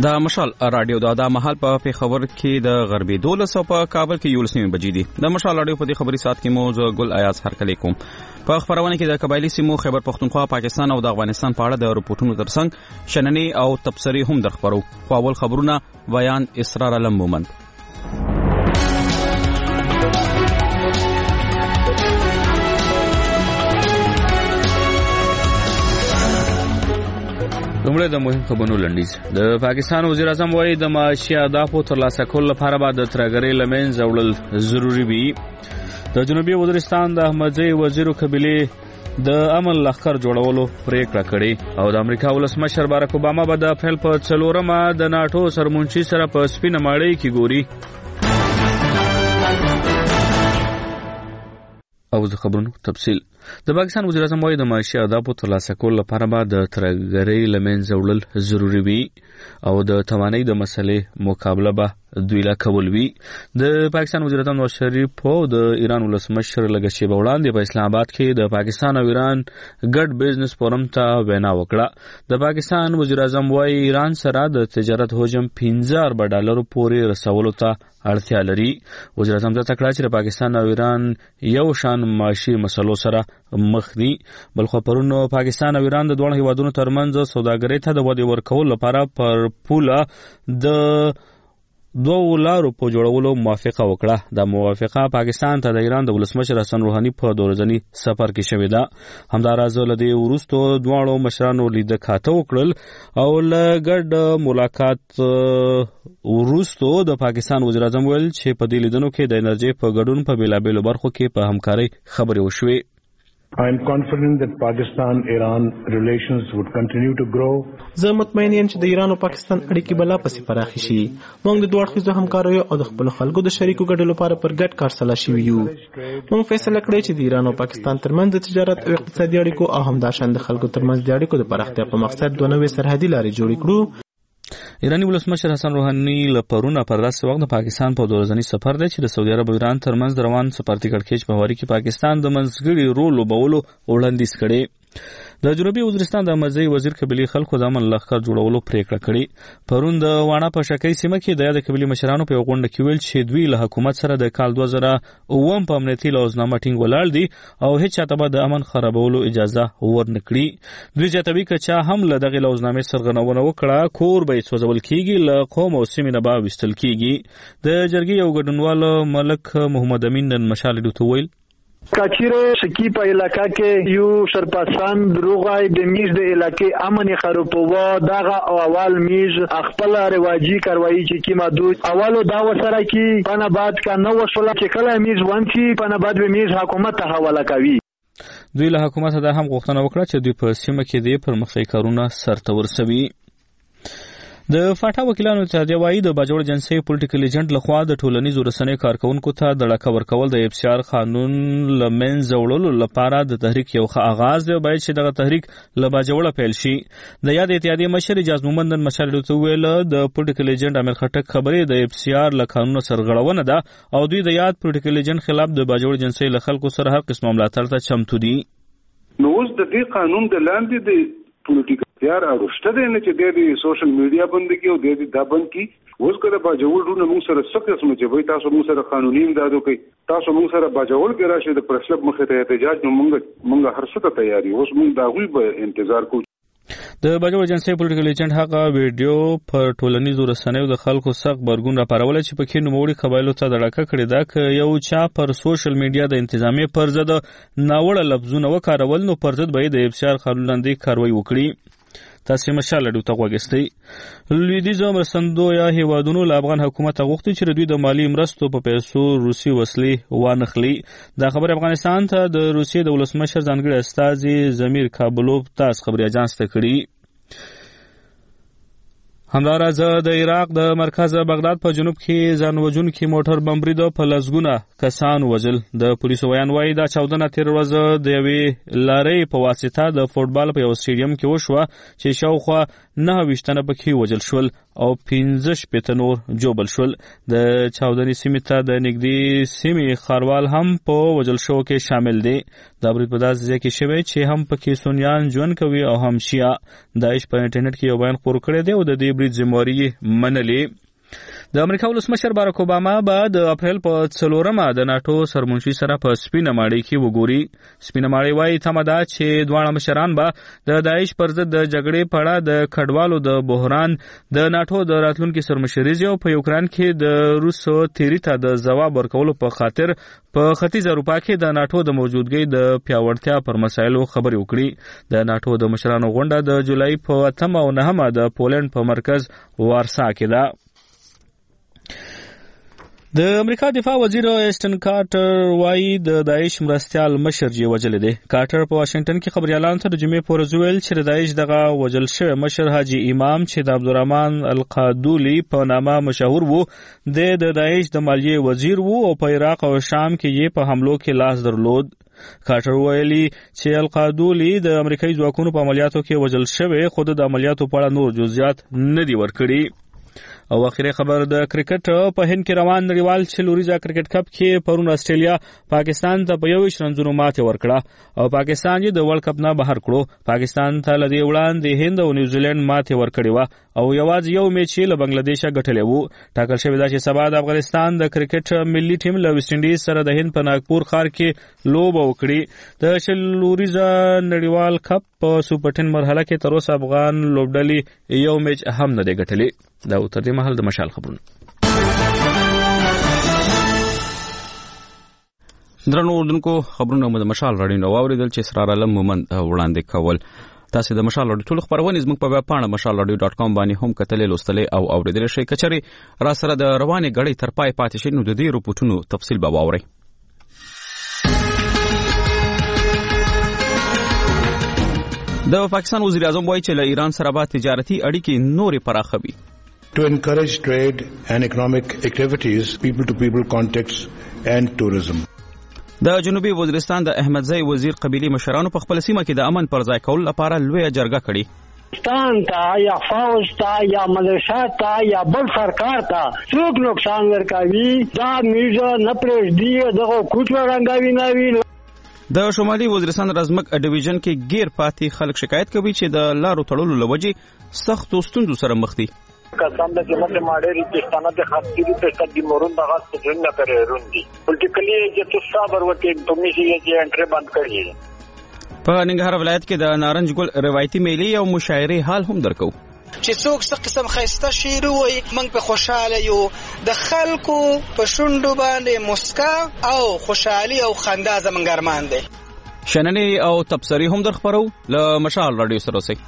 د مشال رادیو د محل په پیښور کې د غربي 12 په کابل کې 11 بجې دي. د مشال رادیو په دې خبري سات کې مو ګل ایاز هرکلی کوم. په خبرونه کې د قبایلی سیمو خیبر پختونخوا، پاکستان او د افغانستان په اړه د رپورټونو ترڅنګ شننې او تبصرې هم درخبرو. خو اول خبرونه بیان اسرار علم مومند. لومړی د مهم خبرونو لنډیز. د پاکستان وزیر اعظم وايي د معاشي اهدافو ترلاسه کولو لپاره باید د ترهګرۍ له منځه وړل ضروري وي. د جنوبي وزیرستان د احمدزي وزیرو قبیلې د امن لښکر جوړولو پریکړه کړې او د امریکا ولسمشر بارک اوباما به د اپریل په 4مه د ناټو سرمنشي سره په سپینه ماڼۍ کې ګوري. او د خبرونو تفصیل. د پاکستان وزیر اعظم وايي د معاشي اهدافو ترلاسه کولو لپاره به د ترهګرۍ له منځه وړل ضروري وي او د توانایي د مسلې مقابله به دوی لا کول وي. د پاکستان وزیر اعظم نواز شریف او د ایران ولسمشر لږ شیبه وړاندې په اسلام آباد کې د پاکستان او ایران ګډ بزنس فورم ته وینا وکړه. د پاکستان وزیر اعظم وايي ایران سره د تجارت حجم $15 ارب پورې رسولو ته اړتیا لري. وزیر اعظم ته تکړه چې پاکستان او ایران یو شان معاشي مسلو سره مخ دي. بلخو پرونو پاکستان او ایران د دوه هیوادونو ترمنځ سوداګرۍ ته د ودې ورکولو لپاره پر پوله د 2 لارو په جوړولو موافقه وکړه. د موافقه پاکستان ته د ایران د ولسمشر حسن روحاني په دورځنی سفر کې شوې ده. همداراز له دې وروسته دواړو مشرانو لیدکاته وکړل او له ګډ ملاقات وروسته د پاکستان وزیر اعظم ویل چې په دې لیدنو کې د انرژي په ګډون په بیلابیلو برخو کې په همکارۍ خبرې وشوې. I am confident that Pakistan-Iran relations would continue to grow. زه مطمئن یم چې د ایران او پاکستان اړیکې به لا پسې پراخې شي. موږ د دوه اړخیزو همکاریو او د خپلو خلکو د شریکو ګټو لپاره پر ګډ کار سلا شوي یو. موږ فیصله کړې چې د ایران او پاکستان ترمنځ د تجارت او اقتصادي اړیکو او همداشان د خلکو ترمنځ د اړیکو د پراختیا په مقصد 2 نوې سرحدي لارې جوړې کړو. ایرانی ولسمشر حسن روحاني لپرونه پر داسې وخت د پاکستان په دورځنی سفر دی چې د سعودي عرب او ایران ترمنځ د روان سپارتي کړکېچ په هواري کې پاکستان د منځګړي رول لوبولو وړاندیز کړي. د جنوبي وزیرستان د احمدزي وزیر قبیلې خلکو د امن لښکر جوړولو پریکړه کړې. پرون د واڼه په شکی سیمه کې د یاد قبیلې مشرانو په غونډه کې ویل چې دوی له حکومت سره د کال 2009 په امنیتي لوزنامه ټینګ ولاړ دي او هیڅ چاته به د امن خرابولو اجازه ورنکړي. دوی چاته که چا هم له دغه لوزنامې سرغړونه وکړه کور به سوځول کیږي، له قوم او سیمې نه به وستل کیږي. د جرګې یو ګډونوال ملک محمد امین نن مشال ډیوته ویل کچیره شکی په علاقه کې یو سرپرسان دروغای د میز د علاقې امن خرابوه دغه اول میز خپل رواجی کاروایی چې کی محدود اولو دا وسره کې پنه بعد کا نو وسله چې کله میز وانچی پنه بعد به میز حکومت ته حواله کوي. دوی له حکومت ته هم غوښتنه وکړه چې دوی په سیمه کې د پرمختګ کارونه سرته ورسوي. د فاټا وکیلانو اتحادیه وايي د باجوړ جنسي پولیټیکل ایجنټ لخوا د ټولنیزو رسنیو کارکونکو ته د ډاکه ورکول د FCR قانون له منځه وړلو لپاره د تحریک یو ښه آغاز دی. باید چې دغه تحریک له باجوړه پیل شي. د یاد اتحادیه مشر اجاز مومند نن مشال ډیوته ویل د پولیټیکل ایجنټ امیر خټک خبرې د FCR له قانون سرغړونه ده او دوی د یاد پولیټیکل ایجنټ خلاف د باجوړ جنسي له خلکو سره هر قسم ملاتړ ته چمتو دي. نو اوس د دې قانون د لاندې د پولیټیکل یار اړوشته دی نه چې د سوشل میډیا بند کی او د دا بند کی اوس کله باجوړ ډونه موږ سره څه قسم چې وای تاسو موږ سره قانوني امدادو کوي تاسو موږ سره باجوړ کې راشي د پرسلب مخه ته احتجاج نو موږ هر څه ته تیاری اوس موږ دا غوي به انتظار کوو. د باجوړ جنسي پولیټیکل ایجنټ هغه ویډیو پر ټولنیزو رسنیو د خلکو سخت برګون راپارول چې پکې نوموړي قبایلو ته د ډاکه کړی دا ک یو چا پر سوشل میډیا د انتظامی پر ضد ناوړه لفظونه وکارول نو پر ضد به د FCR قانون لاندې کاروایی وکړي. تاسو مشال ډیوته غوښتئ. لویدیځ مرستندو یا هیوادونو له افغان حکومت غوښتي چې دوی د مالی مرستو په پیسو روسي وسلې وانخلي. دا خبر افغانستان ته د روسیې د ولسمشر ځانګړي استازي زمیر کابلوف تاسو خبري اجانس ته کړی. همداراز د عراق د مرکز بغداد په جنوب کې ځانوژونکي موټر بمبرید په لسګونه کسان وژل. د پولیسو بیان وايي دا چاودنه تیر ورځ د یوې لارې په واسطه د فوټبال په یو سټیډیم کې وشوه چې شاوخوا 29 تنه پکې وژل شول. او 15 نور جوبل شول. د چاودنې سیمې ته د نږدې سیمې خاروال هم په وجل شو کې شامل دي. دا برید په داسې ځای کې شوی چې هم پکې سنیان ژوند کوي او هم شیعه. داعش په انټرنیټ کې یو بیان خپور کړی دی او د دې برید ذمہواري منلې. د امریکا ولسمشر باراک اوباما به د اپریل په 4مه د ناتو سرمنشي سره په سپینه ماړی کې وګوري. سپینه ماړی وايي تمه ده چې دواړه مشران به د داعش پر ضد د جګړې په اړه د کډوالو د بحران د ناتو د راتلونکي سرمشریزي او په یوکران کې د روسو تیری ته د ځواب ورکولو په خاطر په ختیځ اروپا کې د ناتو د موجودګۍ د پیاوړتیا پر مسایلو خبرې وکړي. د ناتو د مشرانو غونډه د جولای په 8 او 9 د پولند په مرکز وارسا کې ده. د امریکا دفاع وزیر ایسټن کارټر وايي د داعش مرستيال مشر جی وجل دي. کارټر په واشنگټن کې خبريالانو ته د جمعې په ورځ ویل چې د داعش دغه وجل شوی مشر حاجی امام چې د عبدالرحمن القادولی په نامه مشهور وو د داعش د مالیې وزیر وو او په عراق او شام کې یې په حملو کې لاس درلود. کارټر ویلي چې القادولی د امریکایي ځواکونو په عملیاتو کې وجل شوی خو د عملیاتو په اړه نور جزئیات نه دي ورکړي. او اخیری خبر د کرکټ په هند کې روان نړیوال چلوریزا کرکټ کپ کې پرون استرالیا پاکستان ته په 21 رنونو ماتې ورکړه او پاکستان یې د ورلد کپ نه بهر کړو. پاکستان ته لدی وړاندې هند او نیوزیلند ماتې ورکړې و او یوازې یو میچ له بنگلاديش غټلې وو. ټاکل شوی دا چې سبا د افغانستان د کرکټ ملي ټیم له ویسټ انډیز سره د هند په ناګپور ښار کې لوبه وکړي. د چلوریزا نړیوال کپ په سوپر 10 مرحله کې تر اوسه افغان لوبډلې یو میچ هم نه دی ګټلی. دا تر دې مهال د مشال خبرونه. درنو اردوونکو خبرونه مو د مشال راډیو نو اوریدل چې اسرار علم مومند وړاندې کول. تاسو د مشال راډیو ټول خبرونه زموږ په ویب پاڼه mashalradio.com باندې هم کتلې لوستلې او اوریدل شئ. کچري را سره د روانې غړې تر پای پاتې شئ نو د دې رپورټونو تفصیل به واورئ. د پاکستان وزیر اعظم وایي چې له ایران سره به تجارتي اړیکې نورې پراخوي. To encourage trade and economic activities, people-to-people contacts and tourism. د جنوبي وزیرستان د احمدزی وزیر قبيلي مشرانو په خپل سیمه کې د امن پر ځای کول لپاره لوی جرګه کړې. پاکستان ته یا فوج ته یا ملیشات ته یا بل سرکار ته څوک نقصان ورکوي دا میزه نه پرېږدي دغه کوټ ورنګوي نه وي. د شمالي وزیرستان رزمک ډیویژن کې غیر پاتې خلک شکایت کوي چې د لارو تړلو لوجې سخت ستونزو سره مخ دي. کسان د جماعت ماډری پښتانه د خاطري په ستدي مورون دغه څنګه پرې روندي پولیټیکلی چې تاسو صبر وکړئ انټرمیشن چې انټری بند کړی. په ننګرهار ولایت کې د نارنج ګل روایتي میلې او مشاعرې حال هم درکو چې څوک څه قسم خیسته شعر وایي موږ په خوشاله یو د خلکو په شونډو باندې مسکا او خوشحالي او خندا زمونږ ارمان دی. شننې او تبصرې هم در خبرو له مشال راډیو سره اوسئ.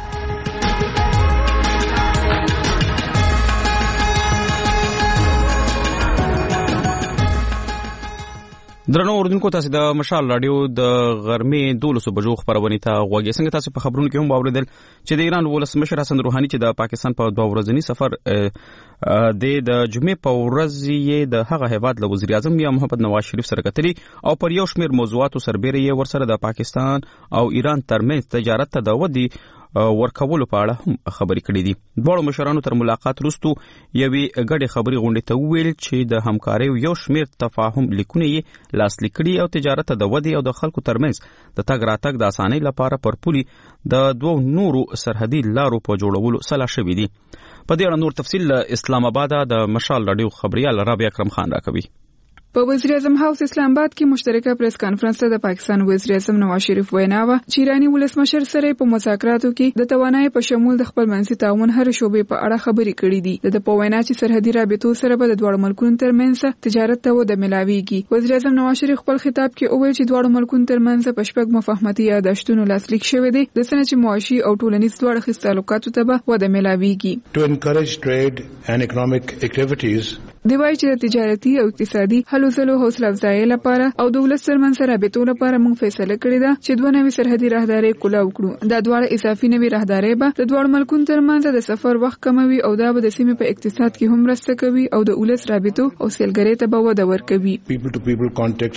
درنو اردوونکو تاسو د مشال راډیو د غرمې 12 بجو خبرونه ته غوږی. څنګه تاسو په خبرونو کې هم اوریدل چې د ایران ولسمشر حسن روحاني چې د پاکستان په 2 ورځنی سفر د جمعې په ورځ یې د هغه هیواد له وزیر اعظم یا محمد نواز شریف سره کتلی او پر یو شمېر موضوعاتو سربېره یې ورسره د پاکستان او ایران ترمنځ تجارت ته د ودی ورکولو په اړه هم خبرې کړې دي. دواړو مشرانو تر ملاقات وروسته یوې ګډې خبرې غونډې ته وویل چې د همکارۍ یو شمېر تفاهم لیکونه یې لاسلیک کړي او تجارت ته د ودی او د خلکو ترمنځ د تګ راتګ د اسانۍ لپاره پر پولي د 2 نورو سرحدي لارو په جوړولو سلا شوې دي. په دې اړه نور تفصیل اسلام آباد د مشال راډیو خبريال رابعه اکرم خان راکوي. په وزیر اعظم هاوس اسلام آباد کې مشترکه پریس کانفرنس ته د پاکستان وزیر اعظم نواز شریف وینا و چې ایرانی ولسمشر سره په مذاکراتو کې د توانایي په شمول د خپل منځي تعاون هر شوبې په اړه خبرې کړې دي. د په وینا چې سرحدي رابطو سره به د دوه ملکونو ترمنځ تجارت ته وده ملاويږي. وزیر اعظم نواز شریف خپل خطاب کې وویل چې دوه ملکونو ترمنځ په شپږ مفاهمتي یادښتونو لاسلیک شوې دي د سنه چې معاشي او ټولنیز دوه اړخیز تعلقاتو ته به وده ملاويږي. To encourage trade and economic activities دی وایي چې د تجارتي او اقتصادي هلو ځلو حوصله افزایي لپاره او د ولس ترمنځ رابطو لپاره موږ فیصله کړې ده چې 2 نوي سرحدي راهداري کولاو کړو. دا دوه اضافي نوي راهداري به د دوه ملکونو ترمنځ د سفر وخت کموي او دا به د سیمې په اقتصاد کې هم مرسته کوي او د ولس رابطو او سیلګرۍ ته به وده ورکوي. people to people contacts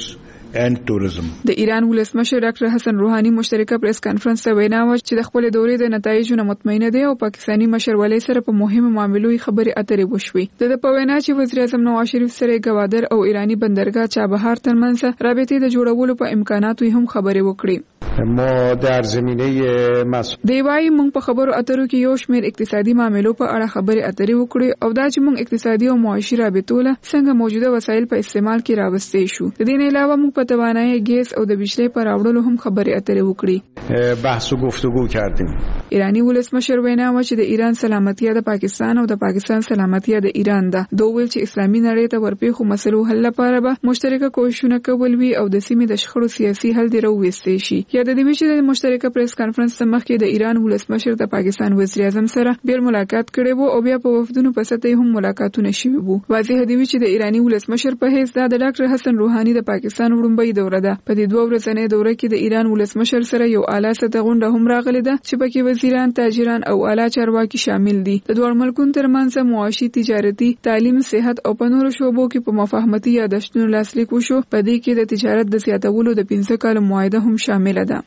and tourism. د ایران ولسمشر ډاکټر حسن روحاني مشترکه پریس کانفرنس ته وینا وکړه چې د خپل دورې د نتایجو نه مطمئنه دي او پاکستانی مشر ولی سره په مهمه معاملو خبرې اترې وشوي. د په وینا چې وزیر اعظم نواز شریف سره گوادر او ایرانی بندرګاه چابهار ترمنځ رابطې د جوړولو په امکاناتو هم خبرې وکړي. ما در زمینه دیوای مونږ په خبرو اترو کې یو شمېر اقتصادي معاملو په اړه خبرې اترې وکړې او دا چې مونږ اقتصادي او معاشي رابطو له څنګه موجوده وسایل په استعمال کې راوستې شو. د دې نه علاوه مونږ په توانایي ګیس او د بجلی پر راوړلو هم خبرې اترې وکړې. بحث و گفتگو کردیم. ایرانی ولسمشر وینا و چې د ایران سلامتیا د پاکستان او د پاکستان سلامتیا د ایران ده. دوی ویل چې اسلامي نړۍ ته ورپېښو مسلو حل لپاره به مشترکه کوښښونه کول وي او د سیمې د شخړو سیاسي حل دی راوستې شي. یا د دې چې د مشترکه پریس کانفرنس مخکې د ایران ولسمشر د پاکستان وزیر اعظم سره بیل ملاقات کړي وو او بیا په وفدونو په سطح هم ملاقاتونه شوي وو. واضح دی چې د ایرانی ولسمشر په حیث د ډاکټر حسن روحاني د پاکستان وړاندوی دوره ده. په دې 2 ورځې دوره کې د ایران ولسمشر سره یو اعلی سطح غونډه هم راغلې ده چې پکې وزیران، تاجران او اعلی چارواکي شامل دي. د دوه ملکونو ترمنځ معاشي، تجارتي، تعلیم، صحت او په نورو شعبو کې په مفاهمتي یادښتونو لاسلیک وشو. په دې کې د تجارت د زیاتولو د 15 کال معاهده هم شامل ده.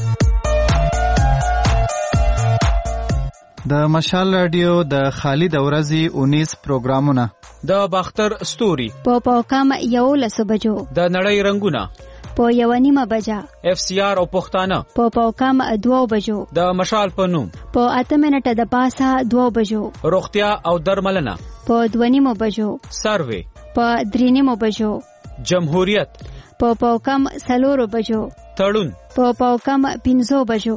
د مشال رادیو د خالد اورزي 19 پروګرامونه د باختر ستوري په کم 11 بجو د نړۍ رنگونه په 1:30 بجا FCR او پښتانه په کم 2 بجو د مشال په نوم په 8 منټه د پاسه 2 بجو روغتیا او درملنه په 2:30 بجو سروي په 3:30 بجو جمهوریت په کم 4 بجو تړون په کم 15 بجو.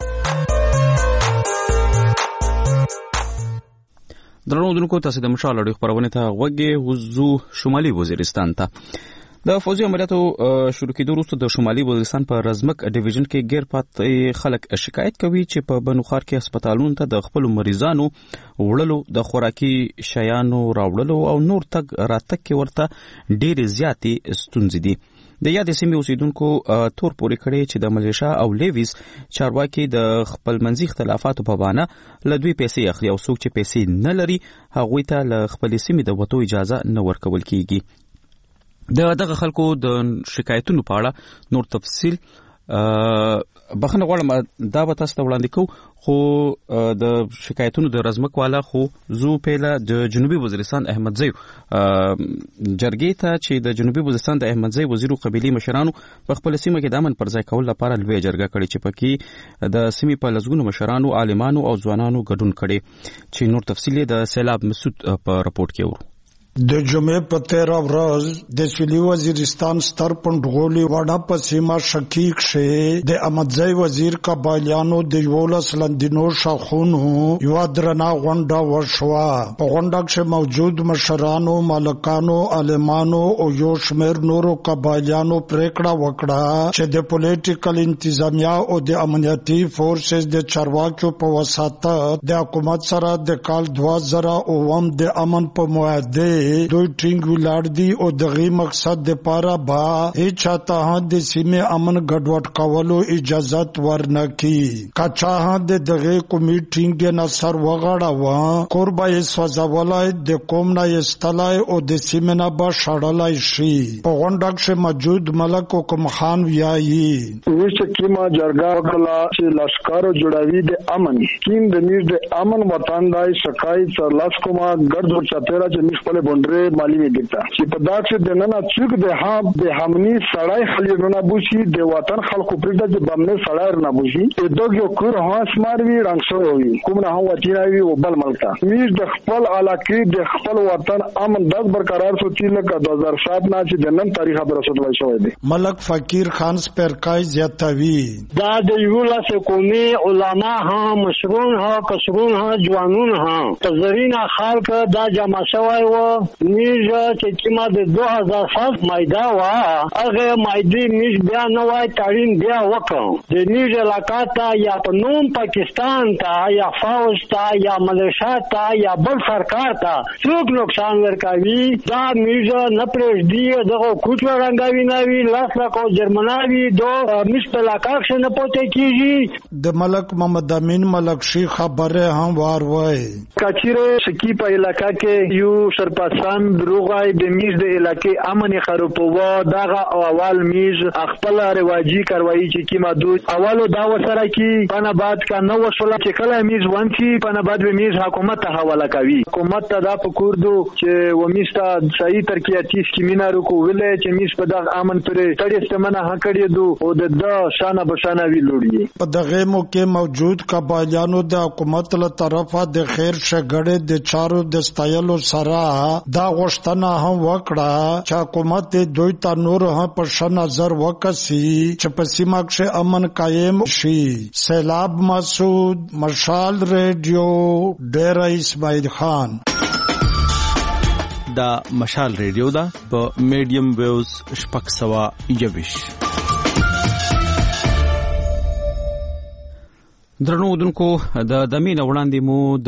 درنو دونکو تاسو د مشال اړیو خبرونه ته غوږی وزو شمالي وزیرستان ته. د فوجي عملیاتو شروع کېدو وروسته د شمالي وزیرستان په رزمک ډیویژن کې غیر پاتې خلک شکایت کوي چې په بنوخار کې هسپتالونو ته د خپل مریضانو وړلو، د خوراکي شیانو راوړلو او نور تګ راتګ کې ورته ډېرې زیاتې ستونزې دي. د یاد سیمې اوسیدونکو تور پورې کړي چې د ملیشا او لیویز چارواکي د خپل منځي اختلافاتو په بهانه له دوی پیسې اخلي او څوک چې پیسې نه لري هغوی ته له خپل سیمې د وتو اجازه نه ورکول کیږي. د دغه خلکو د شکایتونو په اړه نور تفصیل بخنه غواړم دا به تاسو ته وړاندې کوو، خو د شکایتونو د رزمک والا خو زو پیله د جنوبي وزیرستان احمدزی جرګې ته چې د جنوبي وزیرستان د احمدزی وزیرو قبيلي مشرانو په خپل سیمه کې د امن پر ځای کول لپاره لوی جرګه کړې چې پکې د سیمې په لزګونو مشرانو، عالمانو او ځوانانو ګډون کړي. چې نور تفصیل د سیلاب مسعود په راپورټ کې ورو. د جمعې په 13 ورځ د سویلي وزیرستان ستر پندغولي وړه په سیمه شکیک شه د احمدزی وزیر قبایلیانو د 11 لندینو شاخونو یو درنه غونډه وشوه. په غونډه کې موجود مشرانو، مالکانو، عالمانو او یو شمېر نورو قبایلیانو پریکړه وکړه چې د پولیټیکل انتظامیه او د امنیتي فورسز د چارواکیو په واسطه د حکومت سره د کال 2009 د امن په معاهده دوی ټینګ ولاړ دي او دغه مقصد د پاره با هیڅ چاته د سیمه امن ګډوډ کولو اجازه ورنکي. کچا د دغه کمیټینګ نه سر وغړاوه قربای سوځولای د قوم نه استلای او د سیمه نه با شړلای شي. په غونډه کې موجود ملک حکم خان ویایي ویش کیما جرګه وکړه چې لشکر جوړوي د امن کیم د نیز د امن وطن دای شکای څلاس کومه ګرځو چاپیرا چې مخ په بندره مالی وی دکتا چې په داخل د نن چوک د همني سړای خلیونه نه بوشي د وطن خلکو پرې د بمنه سړای نه بوشي دغه کور هاس ماروي رنګ شو وي کوم نه هو چیناوي او بل ملکا میز د خپل علاقې د خپل وطن امن د برقرار سوچي لکه 2007 نه چې د نن تاریخ پر رسول شوی دی. ملک فقیر خان سپرکای زیاتوي دا د یو لاسه قومي علما ها مشرون ها کشرون ها جوانون ها تزرین خلک دا جمع شوی و میجا چې کما د 2007 مایدا وا هغه مایدی میج بیا نه وای تارین بیا وکړ د نیج علاقه ته یا په نوم پاکستان ته یا فوج ته یا ملیشیا ته یا بل سرکار ته څوک نقصان ورکوي دا میج نه پرېږدي دغه کوچ ورنګوي نوي لاس لا کو جرمناوي دو مش په علاقه کې نه پوتې کیږي. د ملک محمد امین ملک شي خبره هم وار وای کچیره شکی په علاقه کې یو شرپا سرپرستان دروغای د میز د علاقې امن خرابوا دغه اول میز خپل رواجی کاروایی چې کی محدود اولو دا وسره کی پنه بعد کا نو وسله چې کله میز وانتی پنه بعد به میز حکومت ته حواله کوي حکومت ته دا پکوردو چې و میستا صحیح ترکیاتیس کی مینارو کو ولې چې میز په دغه امن پرې تړي استمنه حکړې دو او د شانه بشانه وی لوړي په دغه موقع موجود قبایلیانو د حکومت له طرفه د خیر شګړې د چارو د ستایلو سره دا غوښتنه هم وکړه چې حکومت دوی ته نور هم په ښه نظر وکړي چې په سیمه کې امن قائم شي. سیلاب مسعود، مشال ریډیو، ډیر اسماعیل خان. دا مشال ریډیو دا په میډیم ویوز شپږ سوه یویش. درنو ودونکو د دمین وړاندې مو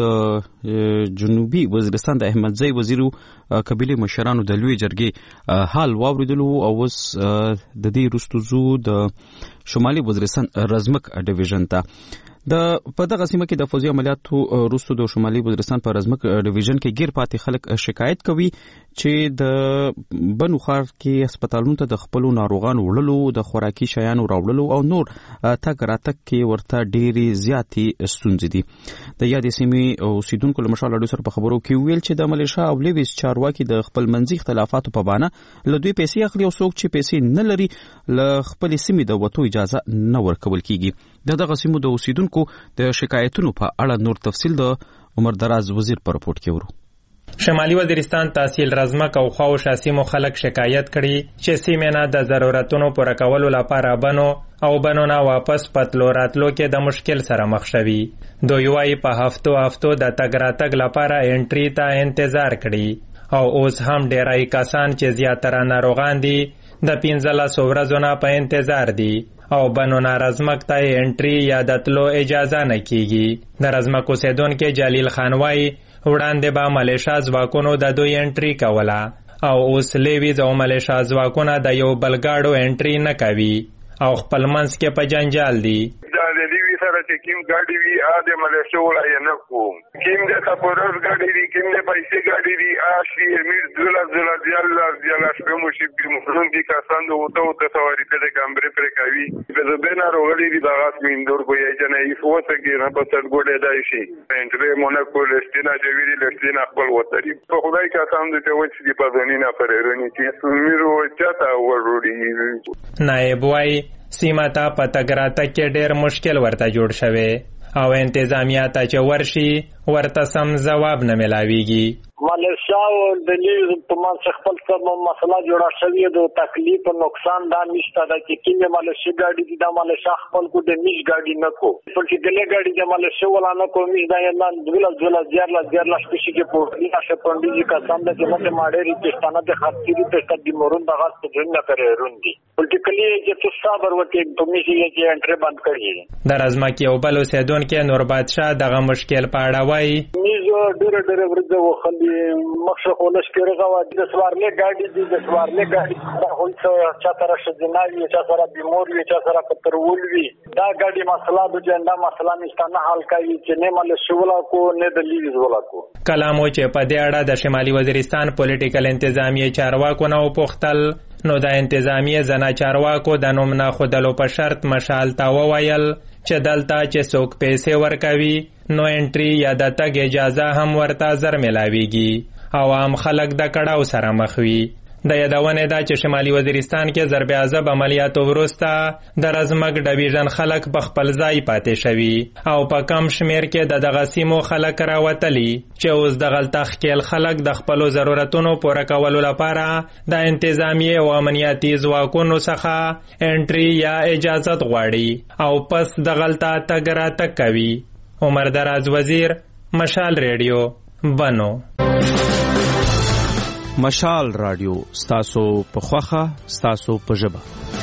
د جنوبي وزیرستان د احمدزی وزیرو قبیله مشرانو د لوی جرګې حال واوریدلو او اوس د دې وروسته زو د شمالي وزیرستان رزمک ډیویژن ته په دغه سیمه کې د فوزي عملیاتو وروسته د شمالي وزیرستان په رزمک ډیویژن کې غیر پاتې خلک شکایت کوي چې د بنو ښار کې هسپتالونو ته د خپل ناروغانو وړلو د خوراکي شیانو راوړلو او نور تګ راتګ کې ورته ډېری زیاتې ستونزې دي. د یادې سیمې اوسیدونکو له مشال اډو سره په خبرو کې ویل چې د ملیشا او لیویس چارواکي د خپل منځي اختلافاتو په بانه له دوی پیسې اخلي او څوک چې پیسې نه لري له خپل سیمې د وتو اجازه نه ورکول کیږي. دغه سیمو د اوسیدونکو د شکایتونو په اړه نور تفصیل د عمر دراز وزیر په رپورټ کې ورو. شمالي وزیرستان تحصیل رزمک او خواوشا سیمو خلک شکایت کړي چې سیمې نه د ضرورتونو پوره کولو لپاره بنو نه واپس پتلو راتلو کې د مشکل سره مخ شوي. دوی وايي په هفتو د تګ راتګ لپاره انټري ته انتظار کړي او اوس هم ډیری کسان چې زیاتره ناروغان دي د 15 ورځو نه په انتظار دي او بنو رزمک ته انټري یا د تلو اجازه نه کیږي. د رزمک اوسیدونکو جلیل خان وايي وړاندې به ملیشا ځواکونو د دوی انټري کوله او اوس لیویز او ملیشا ځواکونه د یو بلګاډو انټري نه کوي او خپل منځ کې په جنجال دي. سره چې کیم ګاډي وی اده ملیشا وړای نه کوم کیم د تاسو ګاډي دی کیم نه پیسې ګاډي دی اشي امیر دولت جلا شپمو شي بمخون دي کسان د وته سواری ته کمبري پر کوي په بنا روغلي دي دغه میندور کوی جنې فوته کې نه په څړ ګوډه دی شي انټری مونکو لستینا جویری لستینا خپل وتري په خدای کا سم دې ته وڅ دي په ځنینا پرېرونی چې میرو چاته وروړي. نائب وايي سیمه ته په تګ راتګ کې ډېر مشکل ورته جوړ شوی او انتظامیه ته چې ورشي ورته سم ځواب نه ملاویږي. ملیشیا او د لیز په منځ خپل څه مسله جوړه شوې د تکلیف او نقصان دا نشته د چې کیمه ملیشیا ګاډي دي د ملیشیا خپل کو د میش ګاډي نه کو په چې دله ګاډي د ملیشیا ولا نه کو میش دا نه دغه زیرلا شپشي کې پورتلی نشه پندې کا سم د جمعه ماډری پښتانه د خاطری په د مورون دغه څه نه کوي روندي پولیټیکلی چې څه صبر وکړي په میش کې انټری بند کړی. د رزمک یو بل اوسیدونکو نور بادشاه دغه مشکل په اړه وايي ډېر ورځې وخت مخه خولش کېږي او د سوارلې ګاډي دا هیڅ چا سره شذناوي چا سره بیمور وي چا سره پترول وي دا ګاډي مسله د جنډا مسله نشته حل کوي چې نه مل شولا کو نه د لیز ولا کو. کلامو چې په دې اړه د شمالي وزیرستان پولیټیکل انتظامیه چارواکو نه وپوښتل نو د انتظامیه زنا چارواکو د نوم نه خودلو په شرط مشال تا وویل چې دلته چې څوک پیسې ورکوي نو انټري یا د تګ اجازه هم ورته زر ملاویږي او عام خلک د کړهو سره مخ وي. د یادونه ده چې شمالي وزیرستان کې ضرب عذاب عملیاتو وروسته د رزمک ډیویژن خلک په خپل ځای پاتې شوي او په کم شمیر کې دغه سیمو خلک راوتلي چې اوس د غلطخکیل خلک د خپل ضرورتونو پوره کولو لپاره د انتظامیه او امنیتي ځواکونو څخه انټري یا اجازه غواړي او پس د غلطه تګ راتګ کوي. عمر دراز وزیر، مشال ریډیو، بنو. مشال رادیو ستاسو په خوخه ستاسو په ژبه.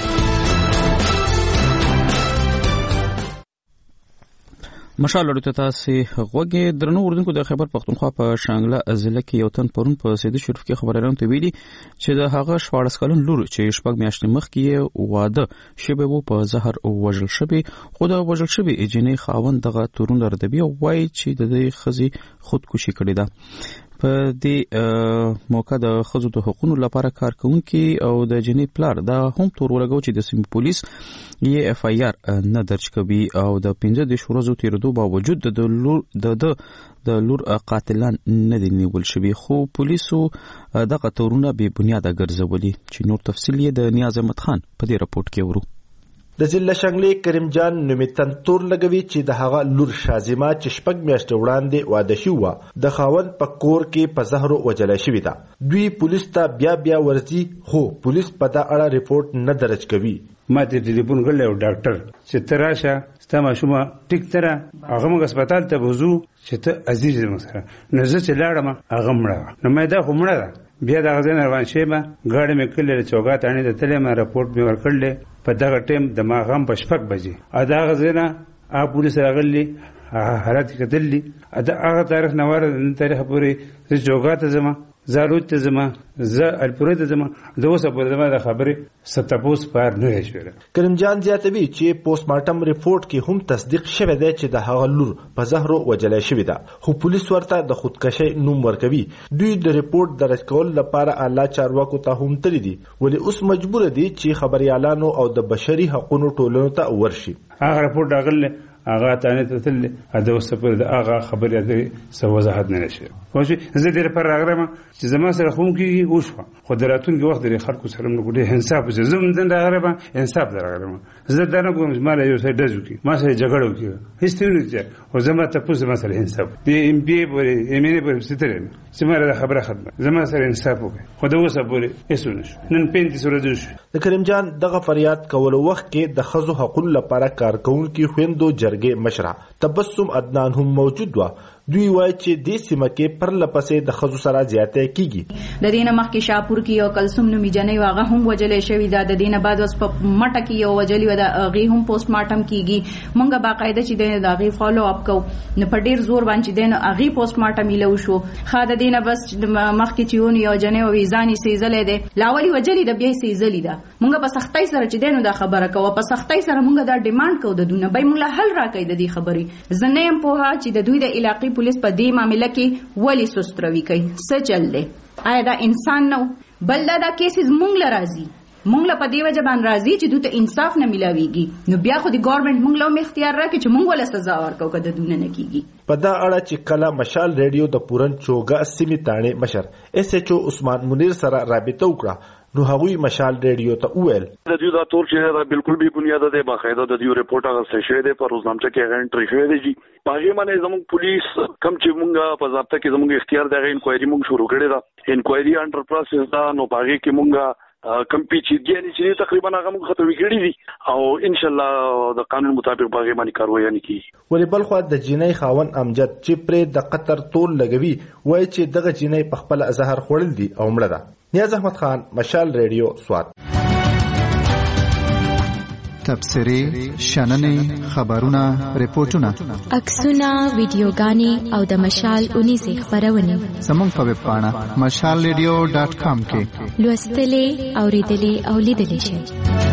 مشال رادیو ته تاسو غوږی درنو اوردونکو د خیبر پختونخوا په شانګله ضلع کې یو تن پرون په سیده شریف کې خبرونه ته ویلي چې د هغه 14 کلن لور چې شپږ میاشتې مخکې واده شوی وو په زهر وژل شوی خو د وژل شوی اجنې خاوند دغه تورون ردبي او وایي چې د دې خزي خودکشي کړې ده. په دې موقع د ښځو د حقوقو لپاره کارکونکي او د جنې پلار دا هم تور ولګو چې د سیمې پولیس یې اف آی آر نه درج کوي او د 15 ورځو تیرېدو باوجود د لور قاتلان نه دي نیول شوي خو پولیسو دغه تورونه بې بنیاده ګرځولي چې نور تفصیل یې د نیاز احمد خان په دې راپورټ کې ورو. د ضلع شنګلې کریم جان نومیتن تور لګوي چې د هغه لور شازیما چې شپږ میاشتې وړاندې واده شوی و د خاوند په کور کې په زهرو وجلای شوی ده. دوی پولیس ته بیا ورځي خو پولیس په دا اړه ریپورت نه درج کوي. ما ته ټلیفون کړل یو ډاکټر چې تراشه ستا ماشومه ټیک تره هغه موږ هسپتال ته وځو چې ته عزیز مسره نه زه چې لاړم هغه مړه نو مې دا خو مړه ده. بیا د غزن روان شېم غاړه مې کړل چوغا تانی د تلې ما رپورټ مې ورکړل په دغه ټیم د ماغام په شپږ بجې ادا غزنه پولیس راغلي حالت کتللی ادا هغه تاریخ نواره د تاریخ پورې چې چوغا ته زما زالوت ته زما ز الپورې ته زما د اوسه پورې زما د خبرې ستپوس پار نه شوه. کریم جان زیاتوي چې پوسټ مارټم ریپورت کې هم تصدیق شوه دی چې د هغه لور په زهرو وجلای شوی ده خو پولیس ورته د خودکشي نوم ورکوي. دوی د ریپورت درج کول لپاره اعلی چارواکو ته هم تللی دي ولی اوس مجبور دي چې خبريالانو او د بشري حقوقو ټولنو ته ورشي. هغه ریپورت راغله هغه تانه ته تل د اوسه پر د هغه خبرې د سو وضاحت نه نشي. خو چې زه دې پر راغلم چې زما سره خون کې وشو خو دراتون کې وخت لري خلکو سره موږ ډېر انصاف وکړو. زه مندن راغلم انصاف راغلم زه دا نه کوم ما له یو څه دزو کې ما سره جګړه وکړه هیڅ نه او زما ته پوز ما سره انصاف دی ام بي پورې ام ای پورې سترن سمره خبره ختمه زما سره انصاف وکړه خو دا اوسه پورې هیڅ نه شو. نن 35 ورځې شو. د کریم جان دغه فریاد کولو وخت کې د خزو حقوق لپاره کارکونکو خويندو جرګې مشره تبسم عدنان هم موجود و. دوی وایي چې د سیمه کې پر لپسې د خزو سره زیاتې کیږي. د دینه مخکې شاپور کې یو کلثوم نومي جنې واغه هم وجلې شوې ده. د دینه بعد اوس په مټه کې یو وجلې و ده غي هم پوسټ مارټم کیږي. مونږه باقاعده چې دینه د غي فالو اپ کو نه په ډیر زور باندې دینه غي پوسټ مارټم یلو شو. خاله دینه بس مخکې چې یو جنې او ویزانی سیزلې ده لاولي وجلې د بیا سیزلې ده. مونږه په سختۍ سره چې دینه د خبره کوه په سختۍ سره مونږه دا ډیماند کو د دونه به مونږ حل راکې د دې خبرې. زنه په ها چې د دوی د علاقې پولیس په دې معاملې کې ولی سستروي کوي څه چل دی آیا دا انسان نو بل دا کیسز مونږ لرازي مونږ له په دی وجه باندې راځي چې دوی ته انصاف نه ملاويږي نو بیا خو د ګورنمنت مونږ له اختیار راکړي چې مونږ ولا سزا ورکو کده دونه نه کیږي. په دا اړه چې کله مشال ریډیو د پورن چوغا سیمې تانه مشر اس ایچ او عثمان منیر سره رابطه وکړه نو هغوی مشال ریډیو ته وویل د دې دا تور چې دا بالکل به بنیاد ده باقاعده د دې ریپورت هغه څه شوی دی پر روزنامه کې هغه انټری شوی دی چې پاغه باندې زموږ پولیس کم چې مونږه په ضابطه کې زموږ اختیار دی انکوایري مونږ شروع کړې ده. انکوایري انډر پروسس دا نو پاغه کې مونږه کم پیچیدګي چې تقریبا هغه مونږ ختمې کړې دي او ان شاء الله د قانون مطابق پاغه باندې کاروایی نه کیږي. ولې بل خو د جنۍ خاون امجد چې پر د قطر تول لګوي وایي چې دغه جنۍ په خپل زهر خوړل دي او مړه ده. نیاز احمد خان مشال ریډیو سوات. تبصرې شننې خبرونه ریپورتونه عکسونه ویډیوګانې او د مشال 19 خبرونه زموږ په ویب پاڼه mashalradio.com کې لوستلې اوریدلې او لیدلې شئ.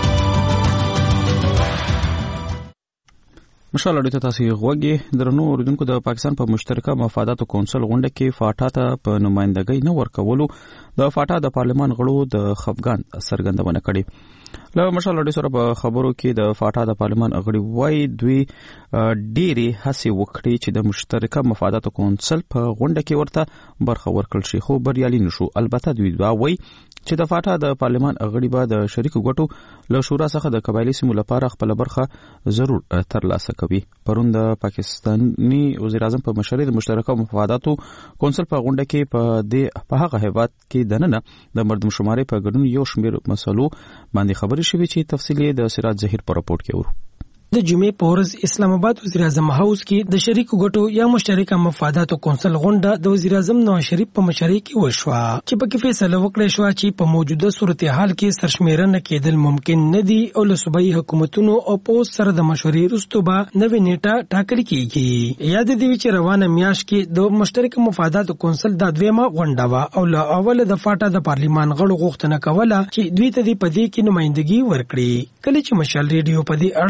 مشال اړیته تاسو غوږی درنو اوریدونکو د پاکستان په مشترکه مفاداتو کونسل غونډه کې فاټا ته په نمائندګۍ نه ورکولو د فاټا د پارلمان غړو د خفګان څرګندونه کړې. له مشال اړیته سره په خبرو کې د فاټا د پارلمان غړي وایي دوی ډېری هڅې وکړي چې د مشترکه مفاداتو کونسل په غونډه کې ورته برخه ورکړل شي خو بریالي نشو. البته دوی وایي چې د فاټا د پارلمان غړي به د شریکو ګټو له شورا څخه د قبایلی سیمو لپاره خپل برخه ضرور ترلاسه کوي. پرون د پاکستاني وزیر اعظم په مشرۍ د مشترکه مفاداتو کونسل په غونډه کې په هغه هیواد کې دننه د مردم شمارې په ګډون یو شمېر مسلو باندې خبرې شوې چې تفصیلي د سراج ظهیر په راپورټ کې ورو. د جمعې په ورځ اسلام آباد وزیر اعظم هاوس کې د شریکو ګټو یا مشترکه مفاداتو کونسل غونډه د وزیر اعظم نواز شریف په مشرۍ کې وشوه چې په کې فیصله وکړه شو چې په موجوده صورتحال کې سرشمیرنه کېدل ممکن نه دي او له صوبایي حکومتونو او پوس سره د مشورې وروسته به نوې نیټه ټاکل کیږي. یاد دی چې روانه میاشت کې د مشترکه مفاداتو کونسل د دویمه غونډه وا او له اوله د فاټا د پارلمان غړو غوښتنه کوله چې دوی ته د پدې کې نمائندګي ورکړي. کله چې مشال ریډیو په دې اړه د فاټا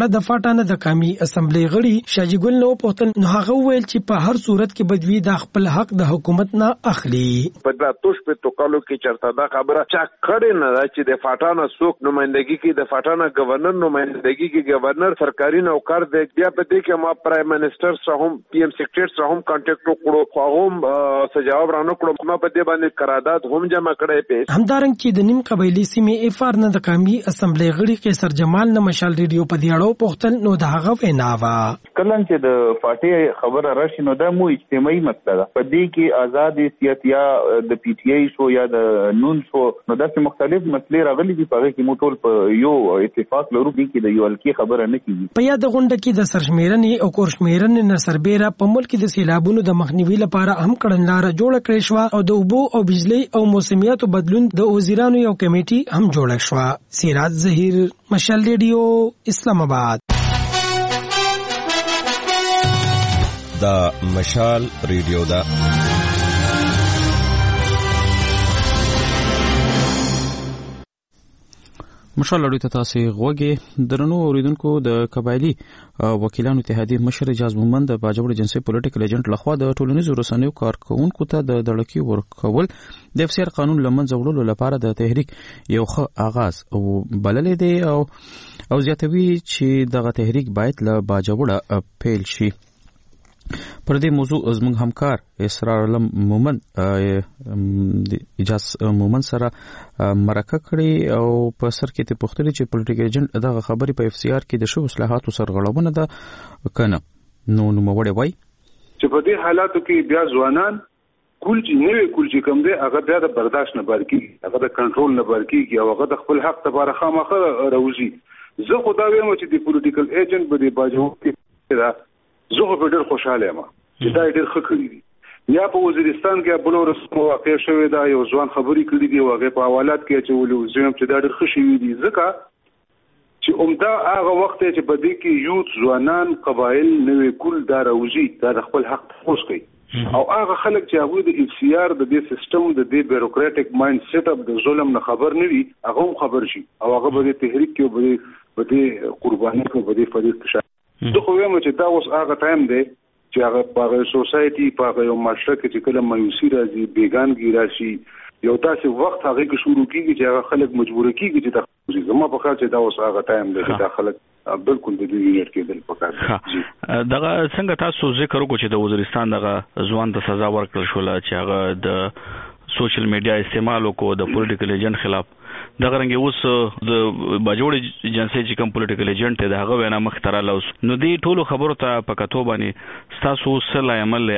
پټانه د قومي اسمبلی غړي شاجي ګل نو پوتل نو هغه ویل چې په هر صورت کې بدوی د خپل حق د حکومت نه اخلي. په راتوش په توکالو کې چرته دا خبره چا کړي نه چې د فاټانه څوک نمائندګي کې د فاټانه گورنر نمائندګي کې گورنر سرکاري نوکر دی. بیا په دې کې ما پرایم منسٹر سره هم پی ایم سیکریټری سره هم کانټیکټ وکړو خو هم سجاوب رانه کړو. ما په دې باندې قرارداد هم جمع کړې په همدارنګ چې د نیم قبایلی سیمې افار نه د قومي اسمبلی غړي قیصر جمال نه مشال ریډیو په دی اړه پوښتل نو د هغه وینا وا کله چې د پارټي خبره راشي نو دا مو اجتماعي مسله ده. په دې کې آزادي سیاسي د پی ټی آی شو یا د نون شو نو دا مختلف مسلې راغلي دي. په هغه کې مو ټول په یو اتفاق لرو کې د یو الکی خبره نه کیږي. په یاد غونډه کې د سرشمیرنې او کورشمیرنې نه سربېره په ملک د سیلابونو د مخنیوي لپاره هم کړنلاره جوړه کړې شو او د اوبو او بجلی او موسمیاتو بدلون د وزیرانو یو کمیټي هم جوړه شو. سراج ظهیر مشال ریډیو اسلام آباد. دا مشال ریډیو دا مشال اړیو ته تاسو غوږی درنو اوریدونکو د قبایلی وکیلانو اتحادیې مشر اجاز مومند د باجوړ جنسي پولیټیکل ایجنټ لخوا د ټولنیزو رسنیو کارکونکو ته د دړکی ورکول د افسر قانون لمنځه وړلو لپاره د تحریک یو ښه آغاز او بللې دی او زیاتوي چې دغه تحریک باید له باجوړ پیل شي. پر دې موضوع زموږ همکار اسرار علم مومن اجاز مومن سره مرکه کړې او په سر کې ته پوښتنه چې پولیټیکل ایجنټ دغه خبرې په اف سی آر کې د شو اصلاحاتو سرغړونه ده کنه نو وړي وای چې په دې حالاتو کې بیا ځوانان کول چې نوې کول چې کوم دی هغه بیا د برداشت نه بار کیږي هغه د کنټرول نه بار کیږي او هغه د خپل حق لپاره خامخا راوځي. زه خدا وایم چې د پولیټیکل ایجنټ به د باجو کې زه په ډېر خوشاله یم چې دا ډېر ښه کړی دي. یا په وزیرستان کې بل ورځ واقع شوی دا یو ځوان خبري کړی دی او هغه په حوالات کې چې ولې زم چې دا ډېر ښه شوی دي ځکه چې عمده هغه وخت چې په دې کې یوت ځوانان قبایل نوې کول دا راوځي دا خپل حق تفوس کوي او هغه خلک چې هغه د اف سی آر د دې سیستم د دې بیوروکراټیک مایند سیټ اپ د ظلم نه خبر نه وي هغه خبر شي او هغه به تحریک کې به دې قرباني کو به دې فریض شي. زه خو وایم چې دا اوس هغه ټایم دی چې هغه په سوسايټي په یو معاشره کې چې کله مایوسي راځي بیګانګي راشي یو تاسو وخت هغه کې شروع کیږي چې هغه خلک مجبور کیږي چې تاسو زما په خاطر چې دا اوس هغه ټایم دی چې دا خلک بالکل د دې یونټ کې دل پکار. دغه څنګه تاسو ذکر وکړو چې د وزیرستان دغه ځوان ته سزا ورکړل شو چې هغه د سوشل میډیا استعمال وکړو د پولیټیکل ایجنټ خلاف دغه رنګ اوس د باجوړ جنسي چې کوم پولیټیکل ایجنټ دی هغه وینا مختره لاوس نو دې ټولو خبرو ته په کتو باندې تاسو سره عمل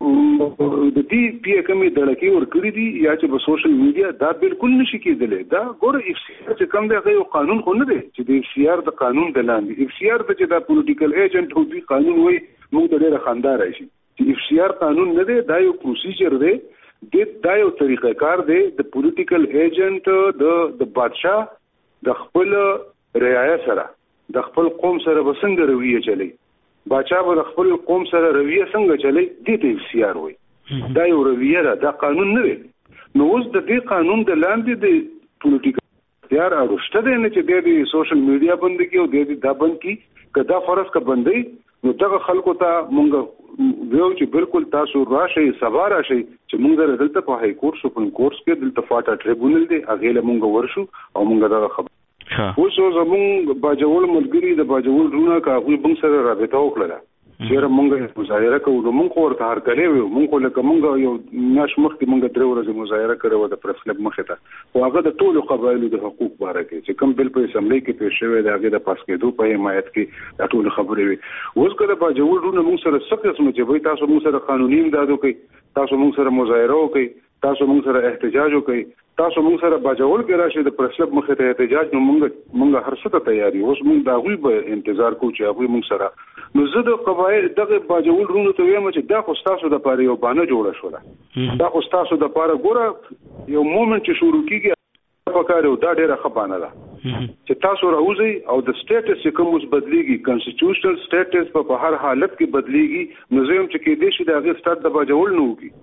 د دې پی کمې دړکی ور کړی دي یا چې په سوشل میډیا دا بالکل نشي کېدلی. دا ګوره اف سی آر چې کوم دی یو قانون خو نه دی چې د اف سی آر د قانون د لاندې اف سی آر د چې دا پولیټیکل ایجنټ هو دی قانون وای موږ د ډېر خندار راشي چې اف سی آر قانون نه دی دا یو پروسیجر دی دا یو طریقه کار دی د پولیټیکل ایجنټ د بادشاه د خپل رعایا سره د خپل قوم سره وسنګ رویه چلی بادشاه به د خپل قوم سره رویه څنګه چلی د دې سی آر وای دا یو رویه ده دا قانون نه دی. نو اوس د دې قانون د لاندې د پولیټیکل اختیار اړوشته دی نه چې د سوشل میډیا بند کی او د دا بند کی کدا فرض کا بندي نو دغه خلکو ته مونږ ویو چې بالکل تاسو راشي سبا راشي چې موږ دلته په هاي کورټ سپریم کورټ کې دلته فاټا ټریبونل دی هغه له موږ ورشو او موږ دا خبر اوس زموږ باجوړ ملګری د باجوړ رونه کاغوي بنګ سره رابطه وکړه چیرې موږ مظاهره کوو موږ ورته هر کله ویو موږ له کومه یو ناش مخکې موږ درې ورځې مظاهره کړو د پریس کلب مخې ته او هغه د ټولو قبایلو د حقوق باره کې چې کوم بل په اسمبلی کې پیښ شوی دی هغه د پاس کېدو په حمایت کې دا ټول خبرې وي. اوس کله باجوړ رونه موږ سره څه قسم چې تاسو موږ سره قانوني امداد وکړي تاسو موږ سره مظاهره وکړي تاسو موږ سره احتجاج وکړي تاسو موږ سره باجوړ کې راشي د پریس کلب مخې ته احتجاج نو موږ هر څه ته تیاری اوس موږ دا غوي به انتظار کوو چې هغه موږ سره نو زه د قبایل دغه باجوړ رونه ته وایم چې دا خو تاسو د پاره یو باندې جوړه شوله دا خو تاسو د پاره ګوره یو مومنت چې شروع کیږي په کار یو دا ډیره خبانه ده چې تاسو راوځي او د سټیټس چې کوم اوس بدليږي کانسټیټیوشنل سټیټس په هر حالت کې بدليږي نو زم چې کې دې شي د هغه سٹارټ د باجوړ نه وږي.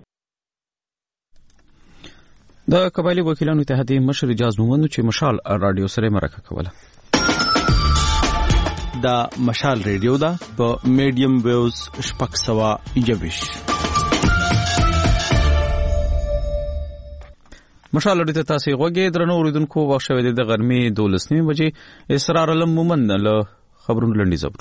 د قبایلی وکیلانو اتحادیې مشر اجاز مومند چې مشال رادیو سره مرکه کوله. دا مشال ریډیو دا په میډیم ویوز شپږ سوه یویش. مشال اړیته تاسو غوږی درنو اوریدونکو وخت شوی د غرمې 12 بجې. اسرار علم مومند له خبرونو لنډی زبر.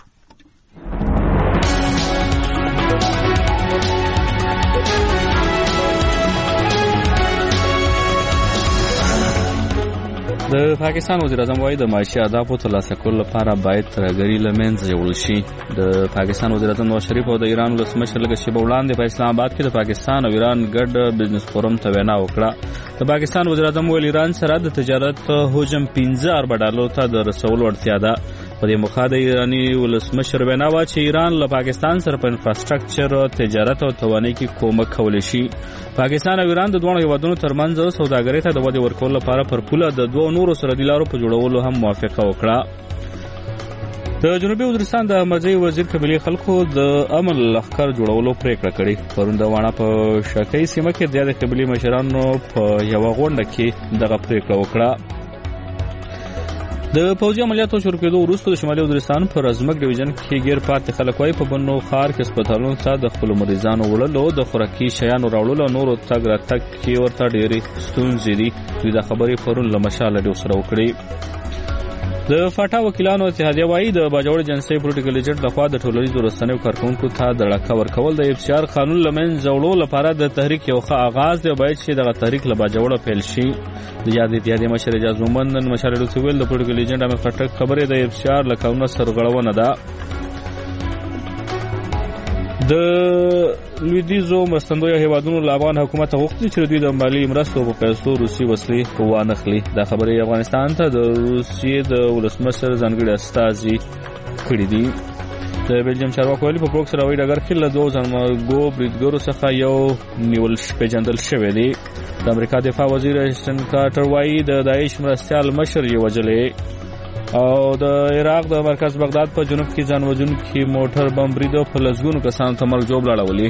د پاکستان وزیر اعظم وايي د معاشي اهدافو ترلاسه کولو لپاره باید ترهګري له منځه یوړل شي. د پاکستان وزیر اعظم نواز شریف او د ایران ولسمشر لږ شېبه وړاندې په اسلام آباد کې د پاکستان او ایران ګډ بزنس فورم ته وینا وکړه. د پاکستان وزیر اعظم ویل ایران سره د تجارت حجم 15 ارب ډالرو ته د رسولو اړتیا ده. په دې موخه د ایراني ولسمشر وینا وا چې ایران له پاکستان سره په انفراستراکچر، تجارت او توانایي کې کومک کولی شي. پاکستان او ایران د دوه هیوادونو ترمنځ سوداګرۍ ته د ودې ورکولو لپاره پر پوله د دوه نورو سرحدي لارو په جوړولو هم موافقه وکړه. د جنوبي وزیرستان د مرکزي وزیر قبیلې خلکو د امن لښکر جوړولو پریکړه کړې. پرون د واڼه په شاکۍ سیمه کې د قبیلې مشرانو په یوه غونډه کې دغه پریکړه وکړه. د پوځي عملیاتو شروع کېدو وروسته د شمالي وزیرستان په رزمک ډیویژن کې غیر پاتې خلک وايي په بنو خار کې هسپتالونو ته د خپلو مریضانو وړلو، د خوراکي شیانو راوړلو او نورو تګ راتګ کې ورته ډېرې ستونزې دي. دوی دا خبرې پرون له مشال راډیو سره وکړې. د فاټا وکیلانو اتحادیه وايي د باجوړ ایجنسۍ پولیټیکل ایجنټ لخوا د ټولنیزو رسنیو کارکونکو ته د لکه ورکول د افشار قانون له منځه وړلو لپاره د تحریک یو ښه آغاز دی او باید چې دغه تحریک له باجوړه پیل شي. د یاد اتحادیې مشر اعجاز مومند نن مشال راډیو ته ویل د پولیټیکل ایجنټ امیر خټک خبرې د افشار له قانونه سرغړونه ده. د لویدیځو مرستندویه هیوادونو له افغان حکومت غوښتي چې دوی د مالي مرستو په پیسو روسي وسلې وانخلي. دا خبرې افغانستان ته د روسیې د ولسمشر ځانګړي استازي کړي دي. د بلجیم چارواکو ویلي په بروکس هوایي ډګر کې له 2 ځانمرګو بریدګرو څخه یو نیول پیژندل شوی دی. د امریکا دفاع وزیر ایشتن کارټر وایي د داعش مرستیال مشر یې وژلی او د عراق د مرکز بغداد په جنوب کې ځان وژونکي موټر بم برید په لسګونو کسانو ته مرګ ژوبله اړولي.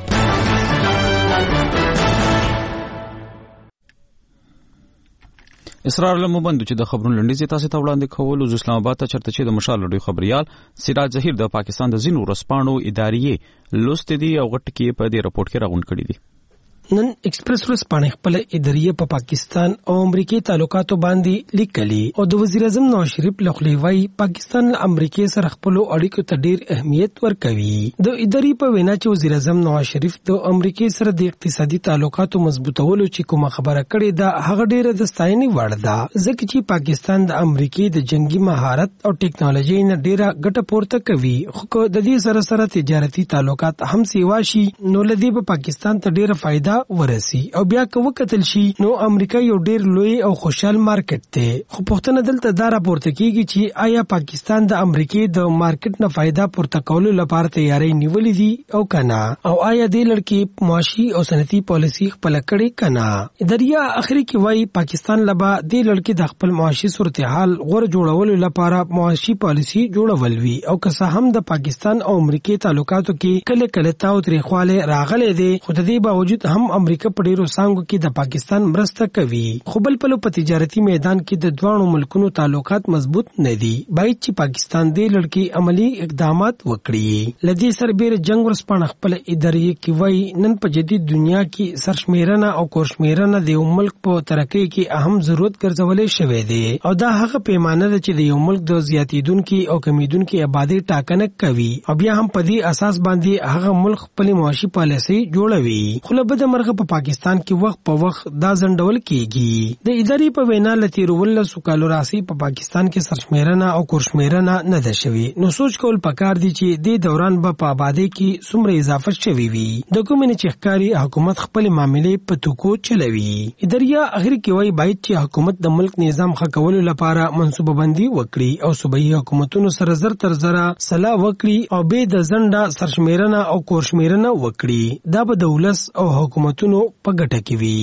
اسرار علم مومند چې د خبرونو لنډیز تاسو ته وړاندې کولو ز اسلام آباد ته چرته چې د مشال راډیو خبريال سراج ظهیر د پاکستان د ځینو ورسپانو ادارې لوست دي او غټ کې په دې رپورت کې راغونډ کړی دي. نن ایکسپریس ورسپانه خپل ادارې په پاکستان او امریکای تعلقاتو باندې لیکلي او د وزیر اعظم نواز شریف لخوا پاکستان له امریکای سره خپل اړیکو ته ډیر اهمیت ورکوي. د ادارې په وینا چې وزیر اعظم نواز شریف د امریکای سره د اقتصادي تعلقاتو مضبوطولو چې کومه خبره کړې ده هغه ډیره د ستاینې وړ ده، ځکه چې پاکستان د امریکای د جنگي مهارت او ټیکنالوژي نه ډیره ګټه پورته کوي. خو د دې سره تجارتي تعلقات هم سیوا شي نو لدی په پاکستان ته ډیره فائدہ ورسی او بیا که وکتل شي نو امریکا یو ډیر لوی او خوشحال مارکیټ دی. خو پښتنه دلته دا راپورته کیږي چې آیا پاکستان د امریکای د مارکیټ نه فائدہ پورته کولو لپاره تیاری نیولې دي او کنه، او آیا د لړکی معاشي او صنعتي پالیسي خپل کړي کنه. دریا اخري کې وایي پاکستان لبا د لړکی د خپل معاشي صورتحال غوړ جوړولو لپاره معاشي پالیسي جوړول وی او که څه هم د پاکستان او امریکای تعلقاتو کې کله کله تاو تریخواله راغلي دي، خو د دې باوجود هم امریکا په ډیرو څنګه کې د پاکستان مرسته کوي. خو بل په تجارتي میدان کې د دوه ملکونو تعلقات مضبوط نه دي. باید چې پاکستان دې لړکی عملی اقدامات وکړي. لدی سربېره جنگ ورسپانه خپل ادارې کې وایي نن په جدید دنیا کې سرشمیرنه او کورشمیرنه د یو ملک په ترقۍ کې اهم ضرورت ګرځولې شوې ده او دا هغه پیمانه ده چې د یو ملک د زیاتیدونکو او کمیدونکو آبادی ټاکنه کوي او بیا هم په دې اساس باندې هغه ملک خپل معاشي پالیسي جوړوي. خو له بده مرغه په پاکستان کې وخت په وخت دا ځندول کیږي. د ادارې په وینا لتی رول سوکالو راسي په پاکستان کې سرشمیرنه او کورشمیرنه نه ده شوی، نو سوچ کول پکار دي چې د دوران په آبادی کې څومره اضافه شوی وي. د کومې چې ښکاری حکومت خپل معاملې په توکو چلوي. ادارې اخر کې وایي باید چې حکومت د ملک نظام ښه کولو لپاره منصوبه بندي وکړي او صوبایي حکومتونو سره زر تر زره صلاح وکړي او به د ځنډه سرشمیرنه او کورشمیرنه وکړي. دا به د ولس او حکومتونو په ګټه کې وي.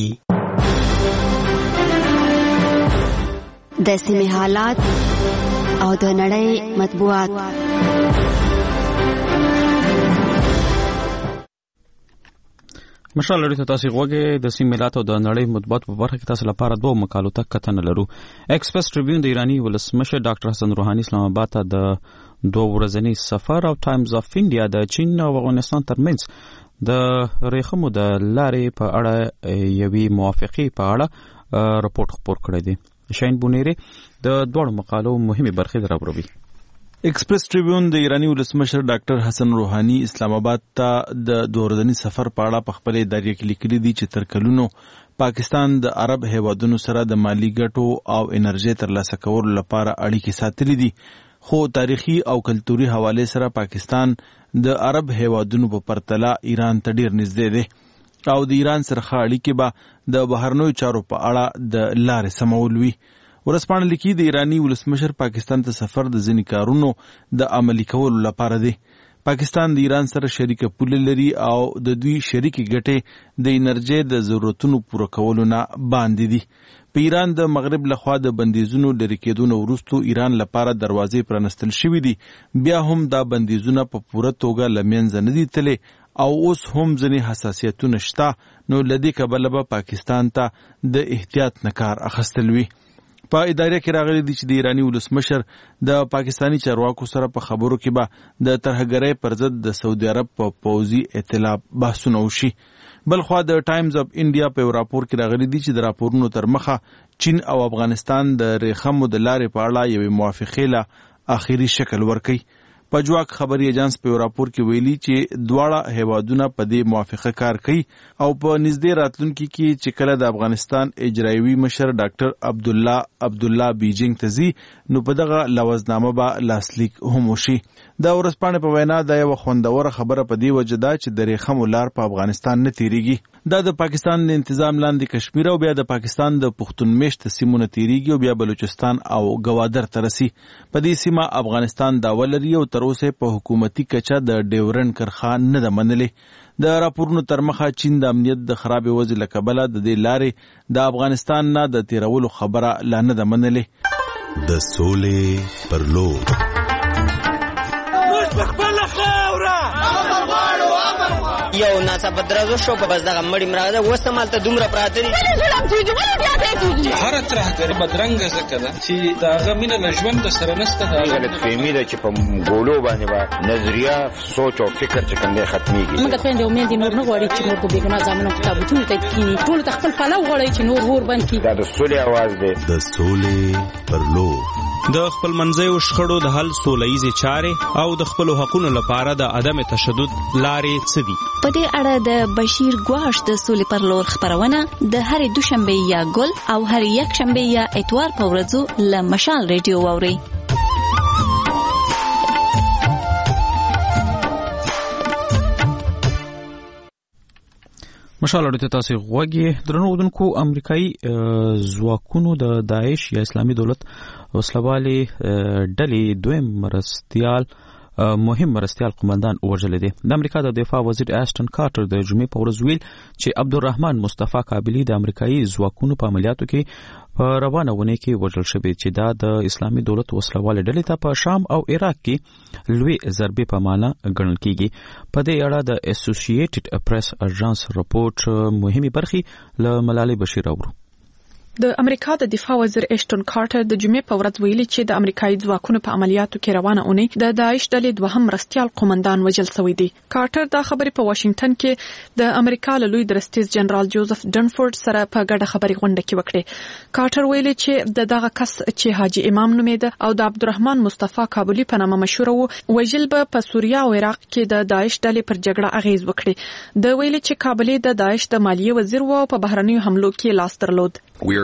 د سیمې حالات او د نړۍ مطبوعات. مشال لري تاسو غوګه د سیملات او د نړۍ مطبوعات په برخه کې تاسو لپاره دوه مقالو تک کتنه لرو. ایکسپریس ټریبیون د ایرانی ولسمشر ډاکټر حسن روحاني اسلام آباد ته د 2 ورځنی سفر او ټایمز اف انډیا د چین او افغانستان ترمنځ د ریخمو د لارې په اړه یوې موافقې په اړه راپورټ خپور کړی دی. شاین بونیری د دوه مقالو مهمه برخه دراوړي. ایکسپریس ټریبیون د ایرانی ولسمشر ډاکټر حسن روحاني اسلام آباد ته د 2 ورځنی سفر په اړه په خپل ادارې کې لیکلي دي چې تر کلونو پاکستان د عرب هیوادونو سره د مالی ګټو او انرژي ترلاسه کولو لپاره اړیکې ساتلې دي، خو تاریخي او کلتوري حواله سره پاکستان د عرب هیوادونو په پرتله ایران ته ډیر نږدې دی او د ایران سره اړیکې به د بهرنیو چارو په اړه د لارې سمول وي. ورسپانه لیکي د ایرانی ولسمشر پاکستان ته سفر د ځینې کارونو د عملي کولو لپاره دی. پاکستان د ایران سره شریکه پوله لري او د دوی شریکي ګټې د انرژي د ضرورتونو پوره کولو نه باندې دي. په ایران د مغرب لخوا د بندیزونو لري کېدو وروسته ایران لپاره دروازې پرانستل شوې دي، بیا هم دا بندیزونه په پوره توګه له منځه نه دي تللي او اوس هم ځینې حساسیتونه شته، نو له دې کبله به پاکستان ته د احتیاط نه کار اخیستل وي. په ادارې کې راغلي دي چې د ایرانی ولسمشر د پاکستانی چارواکو سره په خبرو کې به د ترهګرۍ پر ضد د سعودي عرب په پوځي ائتلاف بحثونه وشي. بلخوا د ټایمز اف انډیا په راپور کې راغلي دي چې د راپورونو تر مخه چین او افغانستان د ریخمو د لارې په اړه یوې موافقې له آخري شکل ورکوي. پجواک خبري ایجنس په راپور کې ویلي چې دواړه هیوادونه په دې موافقه کار کوي او په نږدې راتلونکي کې چې کله د افغانستان اجرایوي مشر ډاکټر عبدالله بیجینګ ته ځي نو په دغه لوزنامه به لاسلیک هم وشي. د ورځپاڼې په وینا دا یو خوندوره خبره په دې وجه ده چې د ریخمو لار په افغانستان نه تیریږي. دا د پاکستان د انتظام لاندې کشمیر او بیا د پاکستان د پښتون میشت سیمونه تیریږي او بیا بلوچستان او گوادر ته رسي. په دې سیمه افغانستان دعوه لري او تر اوسه په حکومتي کچه د ډیورن کرخه نه ده منلې. د راپورونو تر مخه چین د امنیت د خراب وضع له کبله د دې لارې د افغانستان نه د تیرولو خبره لا نه ده منلې. د سولې پر لور یو ناڅاپه درازو شو په بس دغه مړی مراغه وسته مالته دومره پراته دي هر ترهګر بدرنګ زکه ده چې داغه مینه لژوند د سره نسته دا غلط فهمي ده چې په ګولو باندې با نظریه سوچ او فکر چې کوم ختميږي. موږ ته د امید نور نه غواړي چې نور په بیګنا ځامنو کتابونه ته کینی ټول تخپل پلو غواړي چې نور ور باندې کی دا د سولې आवाज ده. د سولې پر لور د خپل منځي شخړو د حل سولهیزه چارې او د خپل حقوقو لپاره د عدم تشدد لارې څه دي. په دې اړه د بشیر ګواش د سولې پر لور خبرونه د هرې دوشنبه یا ګل او هر یک شنبه یا اتوار په ورځو له مشال ریډیو واوري. مشال اړه تاسو غوږی درنو ودونکو امریکایي ځواکونو د داعش یا اسلامي دولت وسلوالي ډلې دویم مرستيال مهم مرستيال قومندان وژل دي. د امریکا د دفاع وزیر آشټن کارټر د جمعې په ورځ ویل چې عبدالرحمن مصطفی کابلی د امریکایي ځواکونو په عملیاتو کې په روانه ونه کې وژل شوی چې دا د اسلامي دولت وسلوال ډلې ته په شام او عراق کې لوی ضربې په معنا ګڼل کیږي. په دې اړه د اسوسییټډ پریس اژانس رپورټ مهمه برخه له ملالۍ بشیر اورو. د امریکا د دفاع وزیر آشټن کارټر د جمعې په ورځ ویلي چې د امریکایي ځواکونو په عملیاتو کې روانه اونۍ د داعش ډلې دوهم مرستيال قومندان وژل شوی دی. کارټر دا خبرې په واشنگټن کې د امریکا له لوی درستیز جنرال جوزف ډنفورد سره په ګډه خبري غونډه کې وکړه. کارټر ویلي چې دغه کس چې حاجی امام نومېده او د عبدالرحمن مصطفی کابلی په نامه مشهور وو وژل به په سوریه او عراق کې د داعش ډلې پر جګړه اغیز وکړي. د ویلي چې کابلی د داعش د مالیې وزیر وو په بهرنیو حملو کې لاس درلود.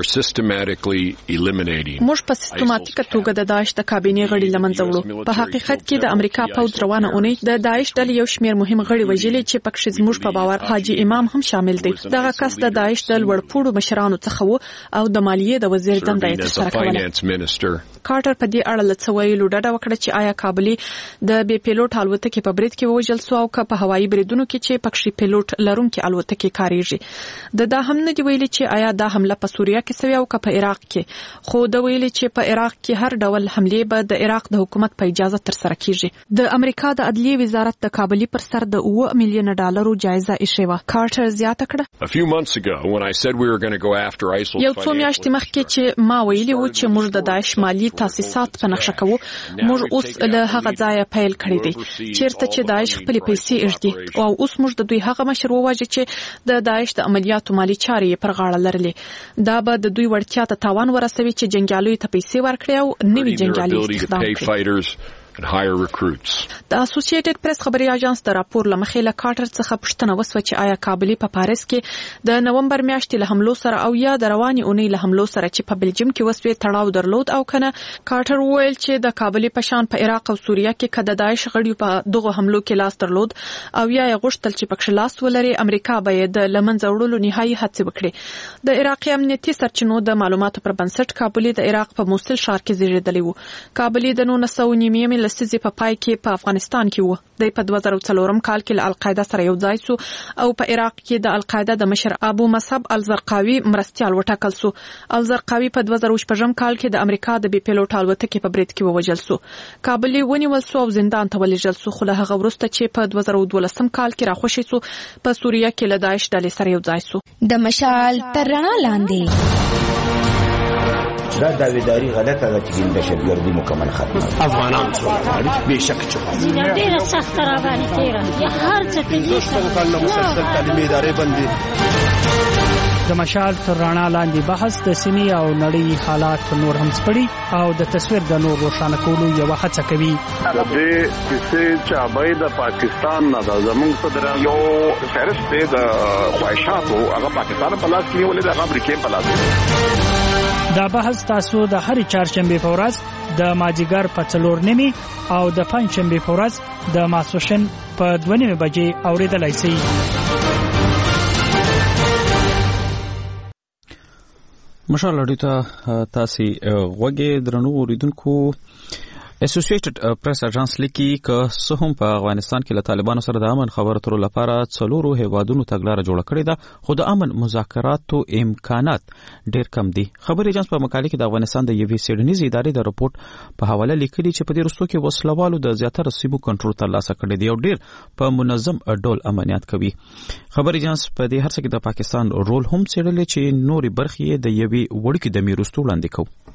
موږ په سیستماتیکه توګه د داعش د کابینې غړي لمنځه وړو. په حقیقت کې د امریکا پوځ روانه اونۍ د داعش ډلې یو شمېر مهم غړي وژلي چې پکې زموږ په باور حاجی امام هم شامل دی. دغه کس د داعش د لوړپوړو مشرانو څخه وو او د مالیې د وزیر دنده یې ترسره کوله. کارټر په دې اړه له څه ویلو ډډه وکړه چې آیا کابلی د بې پیلوټ الوتکې په برید کې وژل شو او که په هوایي بریدونو کې چې پکې پیلوټ لرونکي الوتکې کاریږي. دا هم نه دی ویلي چې آیا دا حمله په سوریه کې سوي او په عراق کې خو د ویلي چې په عراق کې هر ډول حمله به د عراق د حکومت په اجازه تر سره کیږي د امریکا د عدلیه وزارت د کابلی پر سر د 8 میلیون ډالرو جایزه ایښې و کارټر زیاته کړه یو څو میاشتې مخکې چې ما ویلي و چې موږ د داعش مالی تاسیسات په نقشه کوو موږ اوس له هغه ځایه پیل کړی دی چیرته چې داعش خپل پیسې اړدي او اوس موږ د دوی هغه مشر وواجه چې د داعش د عملیاتو مالی چارې پر غاړه لرلې دا به د دوی وړتیا ته تاوان ورسوي چې جنگیالیو ته پیسې ورکړي او نوي جنگیالي استخدام کړي د اسوسییټډ پریس خبري اژانس د راپور لمخې له کارټر څخه پوښتنه وسوه چې آیا کابلی په پاریس کې د نومبر میاشتې له حملو سره او یا د رواني اونۍ له حملو سره چې په بلجیم کې وسوي تړاو درلود او کنه کارټر وویل چې د کابلی په شان په عراق او سوریه کې کده داعش غړي په دغه حملو کې لاس درلود او یا غوښتل چې پکښ لاس ولري امریکا به د لمنځه وړلو نهایي هڅه وکړي د عراقي امنیتي سرچینو د معلوماتو پر بنسټ کابلی د عراق په موصل ښار کې زیږیدلی و کابلی د 1990 لسیزې په پای کې په افغانستان کې و د 2004 کال کې له القاعده سره یو ځای شو او په عراق کې د القاعده د مشر ابو مصعب الزرقاوي مرستيال وټاکل شو الزرقاوي په 2014 کال کې د امریکا د بي پيلوټ الوتکې په برید کې ووجل شو کابل ونیول شو او زندان ته ولېږل شو خو له هغه وروسته چې په 2012 کال کې راخوشي شو په سوریه کې له داعش ډلې سره یو ځای شو د مشال تر رڼا لاندې دا داویداری غلطه ده چې د شبيردي مکمل ختمه افغانان څو به شک چې ډیره سخت را باندې تیرا یا هر څه کې کله مسلسل تعلیمي ادارې باندې د مشال تر رڼا لاندې بحث د سیمې او نړۍ حالات نور هم سپړي او د تصویر د نور روښانه کولو یو هڅه کوي د دې چې چابای د پاکستان نه د زمونږ صدر یو فهرست د خواهشاتو هغه پاکستان په لاس کې ولې د امریکا په لاس دا بحث تاسو د هر چهارشنبه په ورځ د مازیګر په 4:30 او د پنځشنبه په ورځ د ماسوشن په 2:30 بجې اوریدلای شئ مشال اړیو ته تاسو غوږی درنو اوریدونکو اسوسییټډ پریس اژانس لیکي چې سهم په افغانستان کې له طالبانو سره د امن خبرو اترو لپاره څلورو هیوادونو تګلارې جوړه کړې ده خو د امن مذاکراتو امکانات ډېر کم دي خبري اژانس په مقاله کې د افغانستان د یوې سیډنیز ادارې د رپورت په حواله لیکلي چې په دې وروستو کې وسلوالو د زیاتره سیمو کنټرول ترلاسه کړی دی او ډېر په منظم ډول امنیت کوي خبري اژانس په دې هرڅه کې د پاکستان رول هم څېړلی چې نوري برخې د یوې وړوکې دمې وروستو وړاندې کوي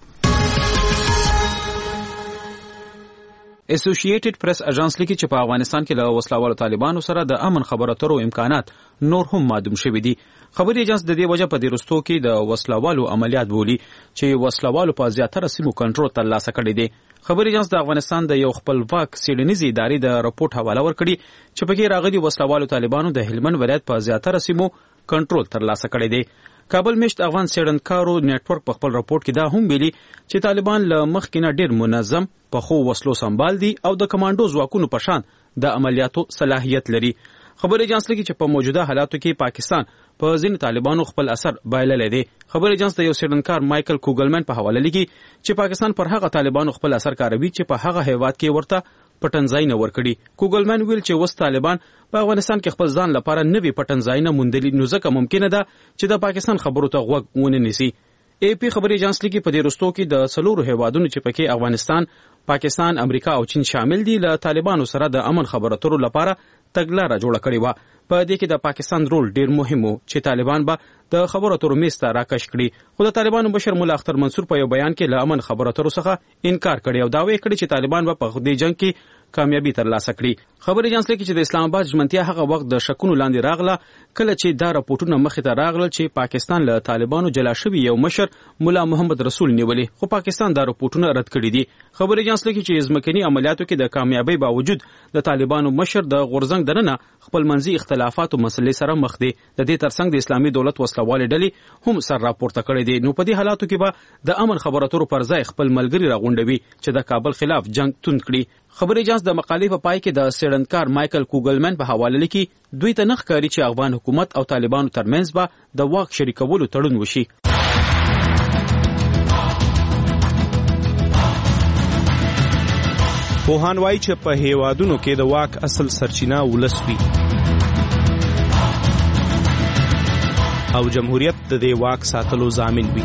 اسوسییټډ پریس اژانس لیکي چې په افغانستان کې له وسلوالو طالبانو سره د امن خبرو اترو امکانات نور هم معدوم شوي دي خبري اژانس د دې وجه په دې وروستو کې د وسلوالو عملیات بولي چې وسلوالو په زیاتره سیمو کنټرول ترلاسه کړی دی خبري اژانس د افغانستان د یو خپلواک سیډنیز ادارې د رپورت حواله ورکړي چې پکې راغلي وسلوالو طالبانو د هلمند ولایت په زیاتره سیمو کنټرول ترلاسه کړی دی کابل میشت افغان سیډنکارو نیټورک په خپل رپورت کې دا هم ویلي چې طالبان له مخکې نه ډېر منظم په خو وسلو سمبال دي او د کمانډو ځواکونو په شان د عملیاتو صلاحیت لري خبري اژانس لیکي چې په موجوده حالاتو کې پاکستان په ځینو طالبانو خپل اثر بایللی دی خبري اژانس د یو سیډنکار مایکل کوګلمن په حواله لیکي چې پاکستان پر هغه طالبانو خپل اثر کاروي چې په هغه هیواد کې ورته پټنځای نه ورکړي کوګلمن ویل چې وس طالبان په افغانستان کې خپل ځان لپاره نوي پټنځای نه موندلي نو ځکه ممکنه ده چې د پاکستان خبرو ته غوږ ونه نیسي اے پی خبري اژانس لیکي په دې وروستو کې د څلورو هیوادونو چې پکې افغانستان پاکستان امریکا او چین شامل دي له طالبانو سره د امن خبرو اترو لپاره تګلاره جوړه کړې و په دې کې د پاکستان رول ډیر مهم و چې طالبان به د خبرو اترو میز ته راکش کړي خو د طالبانو مشر مولا اختر منصور په یو بیان کې له امن خبرو اترو څخه انکار کړی او داوی کړی چې طالبان به په دې جنگ کې کامیابی ترلاسه کړي خبري اژانس لیکي چې د اسلام آباد ژمنتیا هغه وخت د شکونو لاندې راغله کله چې دا راپورټونه مخې ته راغلل چې پاکستان له طالبانو جلا شوی یو مشر مولا محمد رسول نیولې خو پاکستان دا راپورټونه رد کړي دي خبري اژانس لیکي چې ځمکني عملیاتو کې د کامیابی باوجود د طالبانو مشر د غورزنګ دننه خپل منځي اختلافاتو مسلې سره مخ دي د دې ترڅنګ د اسلامي دولت وسلوال ډلې هم سر راپورته کړی دي نو په دې حالاتو کې به د امن خبرو اترو پر ځای خپل ملګری راغونډوي چې د کابل خلاف جنگ توند کړي خبري اژانس د مقالې په پای کې د سیډنکار مایکل کوګلمن په حواله لیکي دوی ته نه ښکاري چې افغان حکومت او طالبانو ترمنځ به د واک شریکولو تړون وشي پوهان وایي چې په هیوادونو کې د واک اصل سرچینه ولس وي او جمهوریت د دې واک ساتلو ضامن وي.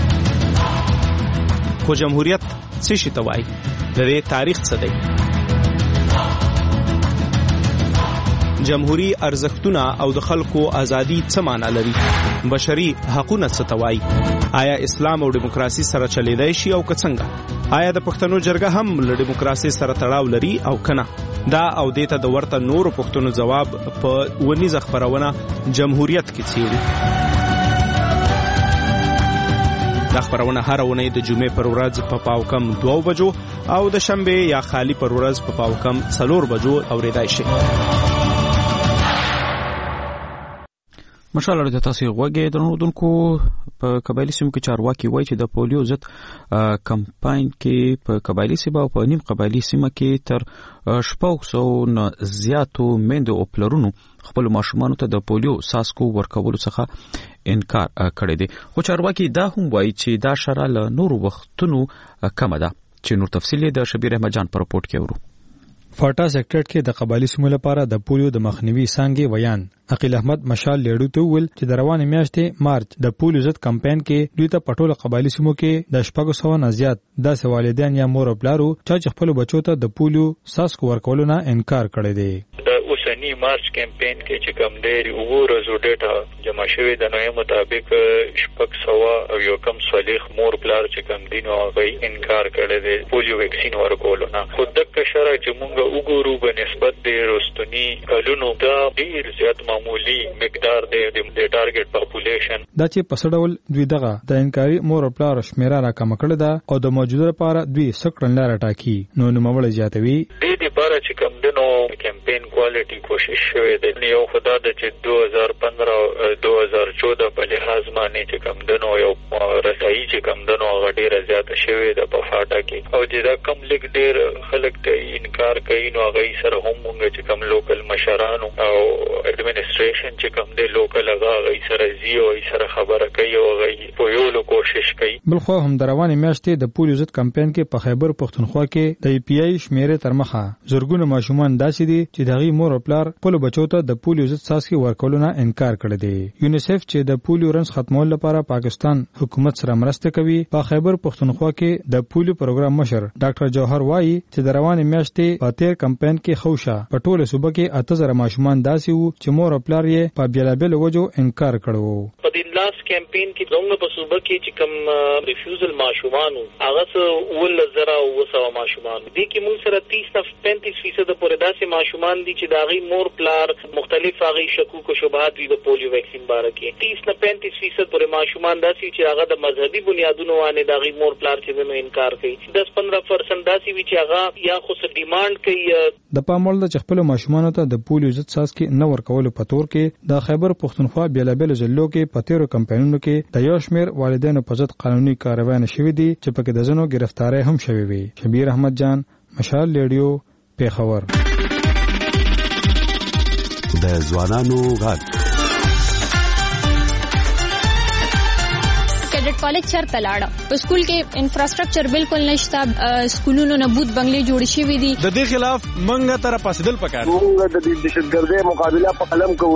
خو جمهوریت څه شي ته وایي؟ د دې تاریخ څه دی؟ جمهوری ارزښتونه او د خلکو ازادي څه معنا لري؟ بشري حقوقونه څه ته وایي؟ آیا اسلام او دیموکراسي سره چلیدای شي او که څنګه؟ آیا د پښتنو جرګه هم له دیموکراسي سره تړاو لري او کنه؟ دا او دیته د ورته نورو پښتنو جواب په ونیزه خبرونه جمهوریت کې څیړي. دا خبرونه هر ونې د جمعې پر ورځ په پاوکم 2 بجو او د شنبه یا خالی پر ورځ په پاوکم 4 بجو اوریدای شي. مشال د تاسو غوږی درنودونکو په قبایلی سیمو کې چارواکي وایي چې د پولیو ضد کمپاین کې په قبایلی سیمه او په نیم قبایلی سیمه کې تر 600 نه زیاتو میندو او پلرونو خپل ماشومانو ته د پولیو ساسکو ورکولو څخه انکار کړی دی. خو چارواکي دا هم وایي چې دا شرح له نورو وختونو کم ده. چې نور تفصیل د شبیر احمد جان پر رپورت کې ورو. فاټا سېکټر کې د قبایلی سیمو لپاره د پولیو د مخنیوي څنګه ویان عقیل احمد مشال لیډو ته ویل چې د روانې میاشتې مارچ د پولیو ضد کمپاین کې دوی ته پټوله قبایلی سیمو کې د 600 نه زیات داسې والدین یا مور او پلارو چې خپل بچو ته د پولیو ساسکو ورکولو نه انکار کړی دی. اوسنی مارچ کمپاین کې چې کوم ډېری وګورو ډیټا جمع شوی د نوې مطابق 600 او یو کم صالح مور پلار چې کوم دینو هغه انکار کړی دی پولیو ویکسین ورکولو نه. خو د کشره چې موږ وګورو په نسبت د رستنی کلونو دا ډیر زیات معمولی مقدار دی د ټارګټ پاپولیشن. دا چې په سړول دوی دغه د انکاري مور پلار شمیره راکم کړی دا او د موجوده لپاره دوی سکرن لاره ټاکی نو نوموړ زیاتوي د دې لپاره چې کوم دنو کمپاین کوالټي کوشش شوی دی. یو خدای د چې 2015 او 2014 په لحاظ باندې چې کوم دنو یو رسایي چې کوم دنو غډیره زیاته شوی د په فاټا کې او چې دا کم لیک ډیر خلک ته انکار کوي نو هغه سره هم موږ چې کوم لوکل مشرانو او اډمنستریشن چې کوم دی لوکل هغه سره زی او سره خبره کوي او هغه په یو کوشش کوي. بلخو هم د روانې میاشتې د پولیو ضد کمپاین کې په خیبر پښتونخوا کې د پی آی شمیره تر مخه زرګونه ماشومان داسې دي چې دغه مور او پلار خپل بچو ته د پولیو ضد ساسکي ورکولو نه انکار کړی دی. یونیسف چې د پولیو رنځ ختمولو لپاره پاکستان حکومت سره مرسته کوي په خیبر پښتونخوا کې د پولیو پروګرام مشر ډاکټر جوهر وایي چې د روانې میاشتې په تیر کمپاین کې خوشا په ټوله صوبه کې 8000 ماشومان داسې وو چې مور او پلار یې په بیلابل وجو انکار کړو. په دې لاس کمپاین کې زموږ په صوبه کې چې کوم ریفیوزل ماشومان هغه ول زرا او وسو ماشومان دي کې موږ سره 30-35% پورې داسې ماشومان دي چې داغي مور پلار مختلف هغه شکوک او شبهات دي د پولیو ویکسین باره کې 30-35% پورې ماشومان داسې چې هغه د مذهبي بنیادونو باندې داغي مور پلار چې نو انکار کوي. 10-15% داسې وی چې هغه یا خو ډیماند کوي. د پامول د خپل ماشومان ته د پولیو ضد ساسکي نه ورکول په تور کې د خیبر پښتونخوا بیلابل ضلعو کې په تیرو کمپاینونو کې د یو شمېر والدینو په ضد قانوني کاروایي شوې دي چې په کې د ځنو گرفتاری هم شوې وي. شبیر احمد جان مشال لیډیو پیښور. د ځوانانو غږ کډټ کالج چرته لاړه په سکول کې انفراستراکچر بالکل نشته سکولونو نه بوت بنگلې جوړ شوې دي. د دې خلاف منګه تر پاسدل پکار موږ د دهشتګردۍ مقابله په قلم کوو.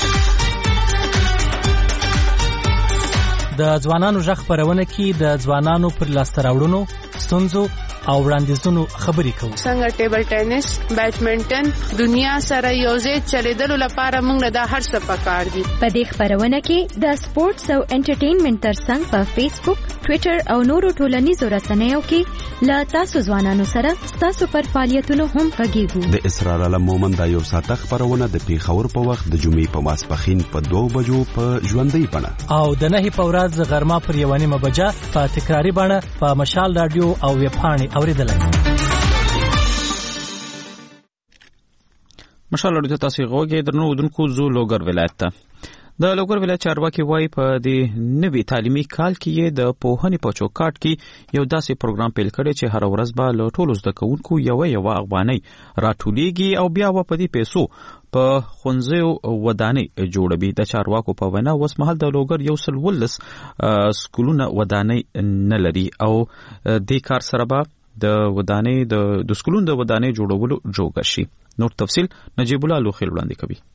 د ځوانانو ژغ خبرونه کې د ځوانانو پر لاسته راوړنو ستونزو او وړاندیزونو خبرې کوو. څنګه ټیبل ټینس بیډمنټن دنیا سره یوځای چلیدلو لپاره موږ له هر څه پکار دي. په دې خبرونه کې د سپورتس او انټرټینمنټ ترڅنګ په فیسبوک ټوئیټر او نورو ټولنیزو رسنیو کې له تاسو ځوانانو سره تاسو پر فعالیتونو هم غږیږو. د اسرار علم مومن د یو ساعت خبرونه د پیښور په وخت د جمعې په ماسپخین په 2 بجو په ژوندۍ بڼه او د 9 په ورځ غرمه پر 1:30 بجه په تکراری بڼه په مشال رادیو او ویب پاڼې اوریدلای. مشال رادیو تاسو غوږی درنودونکو زو لوګر ولایت ته د لوګر ولایت چارواکي وایي په دې نوي تعلیمي کال کې د پوهنې په چوکاټ کې یو داسې پروګرام پیل کړی چې هر ورځ به له ټولو زده کوونکو یو افغانۍ راټولېږي او بیا په دې پیسو په خونځو ودانۍ جوړوي. د چارواکو په وینا اوس مهال د لوګر 112 سکولونه ودانۍ نه لري او دې کار سره به د سکولونو د ودانۍ جوړولو جوګه شي. نور تفصیل نجیب الله لوخیل وړاندې کوي.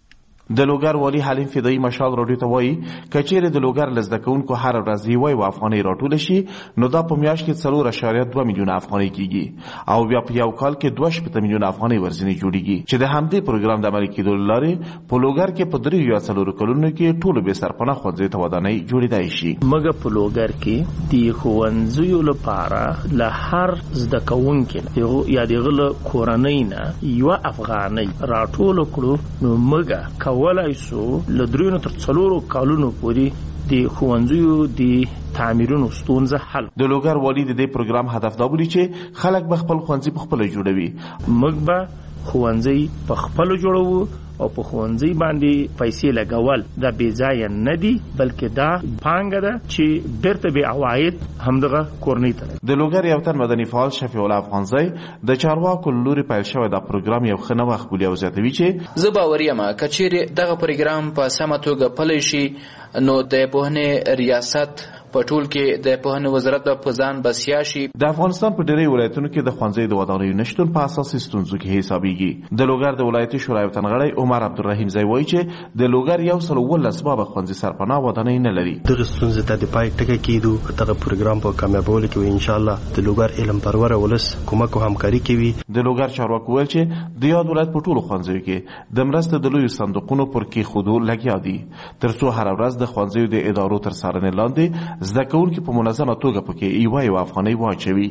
د لوګر والی حلیم فدایی مشال راډیو ته وایي کچېره د لوګر لزده کوونکو هر ورځ یو افغانۍ راټول شي نو دا په میاشت کې 4.2 میلیونه افغانۍ کیږي او بیا په یو کال کې 2.8 میلیونه افغانۍ ورځنی جوړیږي چې د همدې پروګرام د عملي کېدو لپاره په لوګر کې په 3 یا 4 کلونو کې ټول به سرپناه ښوونځي ته ودانۍ جوړیدای شي. مګه په لوګر کې د ښوونځیو لپاره له هر زده کوونکو یا دغه کورنۍ نه یو افغانۍ راټول کړو نو مګه کولای سو له 3 تر 4 کالونو پورې د ښوونځیو د تعمیرونو ستونزه حل. د لوګر والی د دې پروګرام هدف دا بولی چې خلک به خپل ښوونځي په خپل جوړوي. موږ به ښوونځي په خپل جوړو او په ښوونځي باندې پیسې لګول دا بې ځایه نه دي بلکې دا پانګه ده چې بیرته به عواید همدغه کورنۍ ته. د لوګر یو تن مدني فعال شفیع الله افغانزی د چارواکو لوري پیل شوی دا پروګرام یو ښه نوښت بولي او زیاتوي چې زه باور یم کچېرې دغه پروګرام په سمه توګه پلی شي نو د پوهنې ریاست په ټول کې د پوهنې وزارت په ځان بسیا شي. د افغانستان په ډېری ولایتونو کې د ښوونځیو د ودانیو نشتون په اساسي ستونزو کې حسابېږي. د لوګر د ولایتي شورا یو تنغړی عمر عبدالرحیم زی وایي چې د لوګر 119 بابه ښوونځي سرپناه ودانۍ نه لري. دغه ستونزې ته د پای ټکی کېدو دغه پروګرام په کامیابولو کې ان شاء الله د لوګر علم پرور ولس کومک او همکاري کوي. د لوګر چارواکو ویل چې د یاد ولایت په ټولو ښوونځیو کې د مرستې د لویو صندوقونو پر کېښودو لګیا دي ترڅو هره ورځ د ښوونځیو د ادارو تر څارنې لاندې زده کوونکي په منظمه توګه پکې یو افغانۍ واچوي.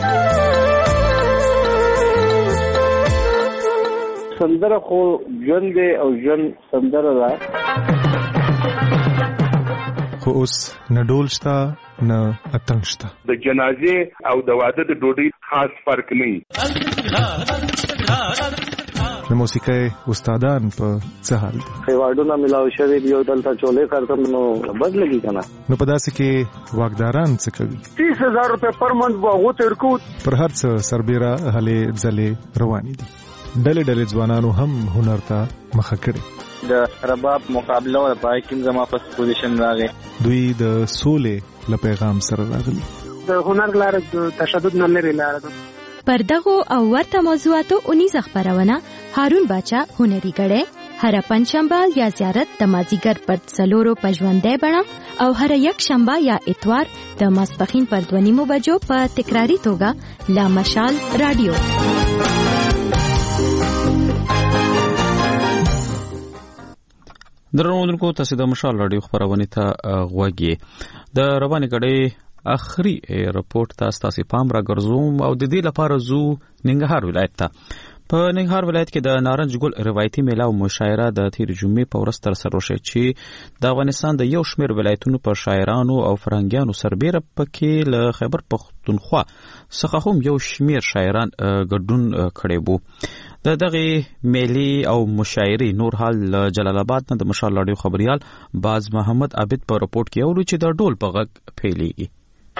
سندره خو ژوند دی او ژوند سندره ده خو اوس نه ډول شته نه اتنګ شته. د جنازې او د واده د ډوډۍ خاص فرق نه د موسیقۍ استادان په څه حال دي؟ ایوارډونه ملاو شوي دي او دلته چولې کارتم نو بد لګي کنه. نو په داسې کې واکداران څه کوي؟ 30,000 روپے پر منت به هغو ته ورکو. پر هر څه سربیره هلې ځلې روانې دي. ډلې ډلې ځوانانو هم هنر ته مخه کړې. د رباب مقابله او پای کې زما په پوزیشن راغی. دوی د سولې له پیغام سره راغلي. د هنر لاره د تشدد نه لري لاره ده. پر دغو او ورته موضوعاتو 19 خبرونه هارون باچا هنري غړې هر پنځشنبه یا زیارت د مازیګر پر 4 په ژوندۍ بڼه او هر یک شنبه یا اتوار د ماسپخین پر 2 بجو په تکراری توګه لا مشال رادیو. درنوونکو تاسو د مشال رادیو خبرونه ته غوږی د رواني غړې اخري رپورت تاسو پام را ګرځوم او د دې لپاره زو ننګرهار ولایت ته. په ننګرهار ولایت کې د نارنج ګل روایتي میله او مشاعره د تیر جمعې په ورځ تر سره شوه چې د افغانستان د یو شمېر ولایتونو په شاعرانو او فرهنګیانو سربېره پکې له خیبر پښتونخوا څخه هم یو شمېر شاعران ګډون کړی وو. د دغه میلي او مشاعري نور حال جلال آباد نه د مشال رادیو خبريال باز محمد عابد په رپورت کې اورو چې د ډول په غږ پیلېږي.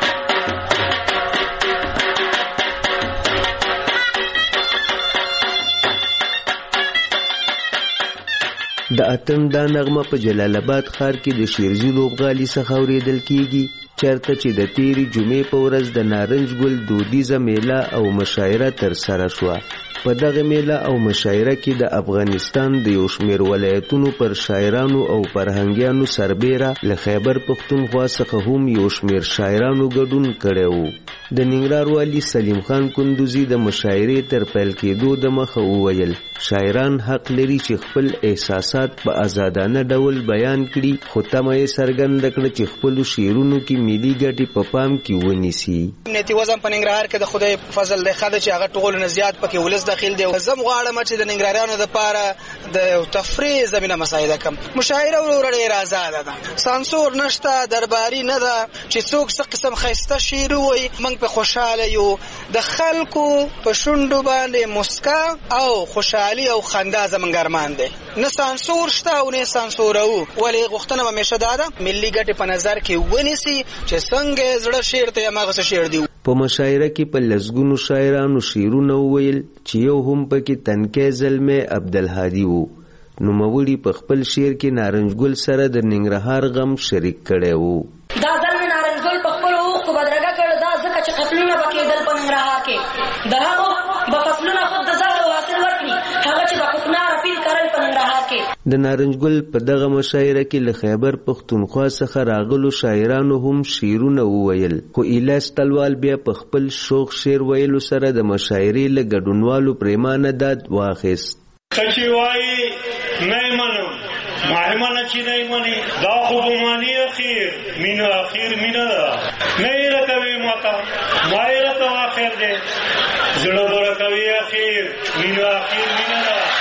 د اتم دا نغمه په جلال آباد ښار کې د شیرزي لوبغالي څخه اورېدل کیږي چېرته چې د تیرې جمعې په ورځ د نارنج ګل دودیزه میله او مشاعره ترسره شوه. په دغه میله او مشاعره کې د افغانستان د یو شمېر ولایتونو پر شاعرانو او فرهنګیانو سربېره له خیبر پښتونخوا څخه هم یو شمېر شاعرانو ګډون کړی وو. د ننګرهار والي سلیم خان کندوزي د مشاعرې تر پیل کېدو دمخه وویل شاعران حق لري چې خپل احساسات په آزادانه ډول بیان کړي خو تمه یې څرګنده کړه چې خپلو شعرونو کې ملي ګټې په پام کې ونیسي. امنیتي وضع په ننګرهار کې د خدای فضل دی ښه ده چې هغه ټولو نه زیات پکې ولس داخل دی. زه غواړم چې د ننګرهاریانو دپاره د تفریح زمینه مساعده کړم. مشاعره ورو ډېره آزاده ده، سانسور نشته، درباري نه ده چې څوک څه قسم ښایسته شعر ووایي. موږ په خوشحاله یو، د خلکو په شونډو باندې مسکا او خوشحالي او خندا زموږ ارمان دی. نه سانسور شته او نه سانسورو. ولې غوښتنه همیشه دا ده ملي ګټې په نظر کې ونیسي چې څنګه زړه شعر ته هماغسې شعر دی. په مشاعره کې په لسګونو شاعرانو شعرونه وویل چې یو هم پکې تنکۍ زلمی عبدالهادي وو. نوموړي په خپل شعر کې نارنج ګل سره د ننګرهار غم شریک کړی وو. دا زلمی نارنج ګل په خپلو اوښکو بدرګه کړ، دا ځکه چې قتلونه به کېدل په ننګرهار کې. د هغو به فصلونه خود د زهرو حاصل ورکړي، هغه چې د کوکنار پیل کرل په ننګرهار کې. د نارنجګل په دغه مشاعره کې له خیبر پښتونخوا څخه راغلو شاعرانو هم شعرونه وویل، خو ایلاس تلوال بیا په خپل شوق شعر ویلو سره د مشاعرې له ګډونوالو پریمانه داد واخیست. کچی وای نه منم مهمانه چې نه مني دا خو مانی اخیر مینا اخیر مینا نه رکوي ماته مای رته اخر دې زړه ورکوي اخیر مینا اخیر مینا.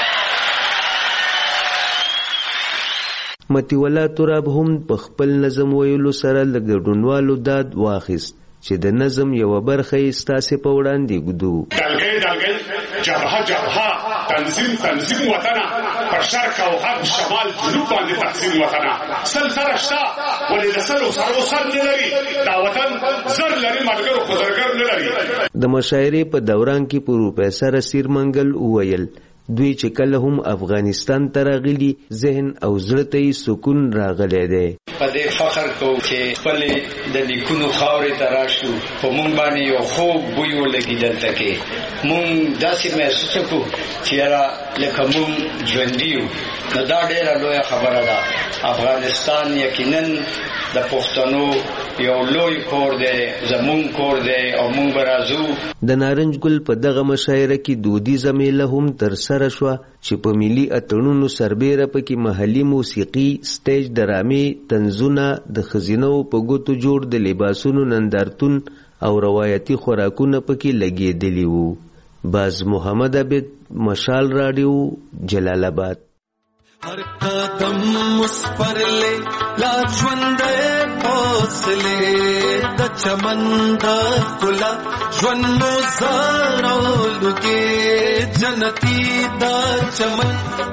متی ولا تراب هم په خپل نظم ویلو سره له ګډونوالو داد واخیست چې د نظم یو برخه یې ستاسې په وړاندې ګدو. دلګل جبهه جبهه تنظیم وطنه پر شرق او غرب شمال جنوب باندې تقسیم وطنه سل سره شته ولې د سلو سرو سر نه لري دا وطن زر لري ملګرو خو زرګر نه لري. د مشاعرې په دوران کې پروفیسور اسیر منګل وویل دوی چې کله هم افغانستان ته راغلي ذهن او زړه ته یې سکون راغلی دی. په دې فخر کوو چې خپلې د لیکونو خاورې ته راشو په مونږ باندې یو خوږ بوی ولګي دلته کې مونږ داسې محسوس کړو چې یاره لکه مونږ ژوندي یو. نو دا ډېره لویه خبره ده. افغانستان یقینا د پښتنو یو لوی کور دی، زمونږ کور دی او مونږ به راځو. د نارنج ګل په دغه مشاعره کې دودیزه میله هم ترسره شوه چې په ملي اتڼونو سربیره پکې محلي موسیقي، سټیج ډرامې، طنزونه، د ښځینو په ګوتو جوړ د لباسونو نندارتون او روایتي خوراکونه پکې لګېدلي وو. باز محمد عبد، مشال راډیو، جلال آباد. हर कदम उस पर ले ला ژوندې حوصله د چمن د ګلا ژوندو زارولو کې جنتی دا چمن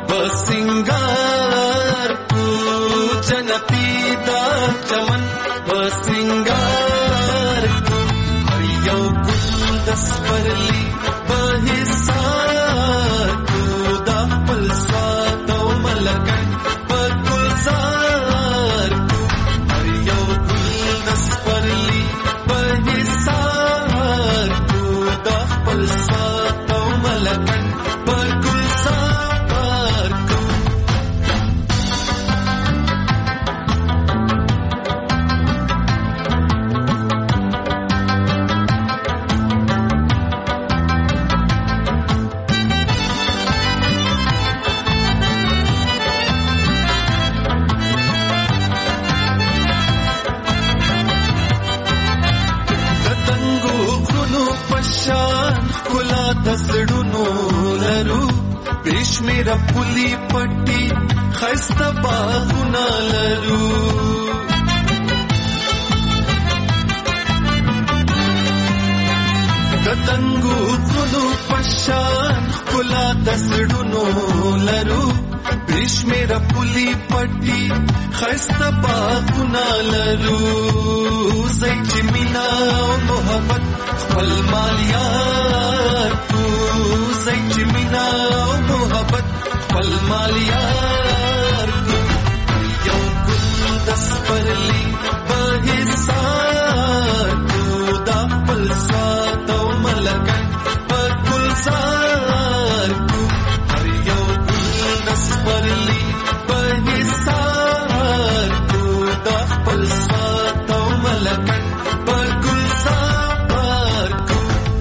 بسنګار کو جنتی دا چمن بسنګار کو هر یو ګل د سپرلی په حساب کو دا پلسا لکن پر گلزار کو ہر یو گل نسپرلی پر حسار کو دا خپل سات او ملکن پر گلزار کو. دسړونو لرو بشمیر پولی پټي خسته باغونه لرو دتنګو غلو پشان کلا دسړونو لرو بشمیر پولی پټي خسته باغونه لرو زې چې مینا او محبت خپل مالیار کو زې چې مینا او محبت خپل مالیار کو یو ګل د سپرلی په حساب کو دا خپل سات او ملکن په ګلزار کو هر یو ګل د سپرلی په حساب کو دا خپل سات او ملکن په ګلزار کو.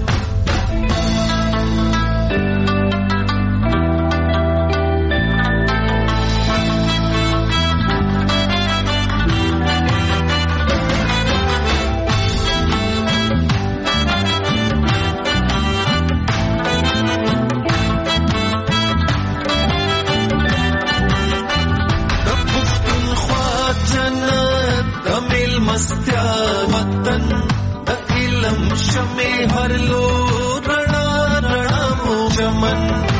مستیا وطن د علم شمه هر لو رڼا رڼا مو چمن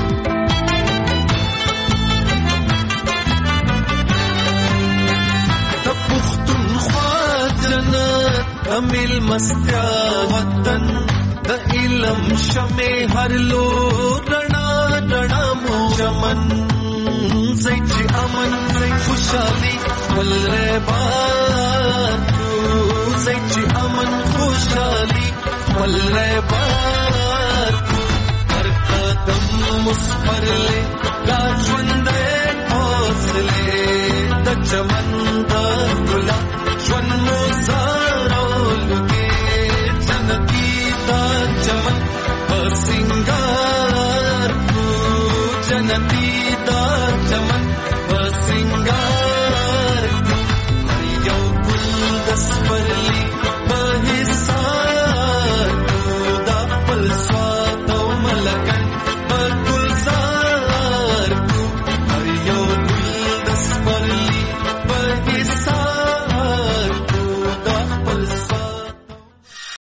د پښتونخوا جنت کامل مستیا وطن د علم شمه هر لو رڼا رڼا مو چمن زې چې امن خوشالي ولربار زې چې امن خوشالي ولربار هر قدم مسپرله لا ژوندې اوس بدلې د چمن د ګل ژوند مو سره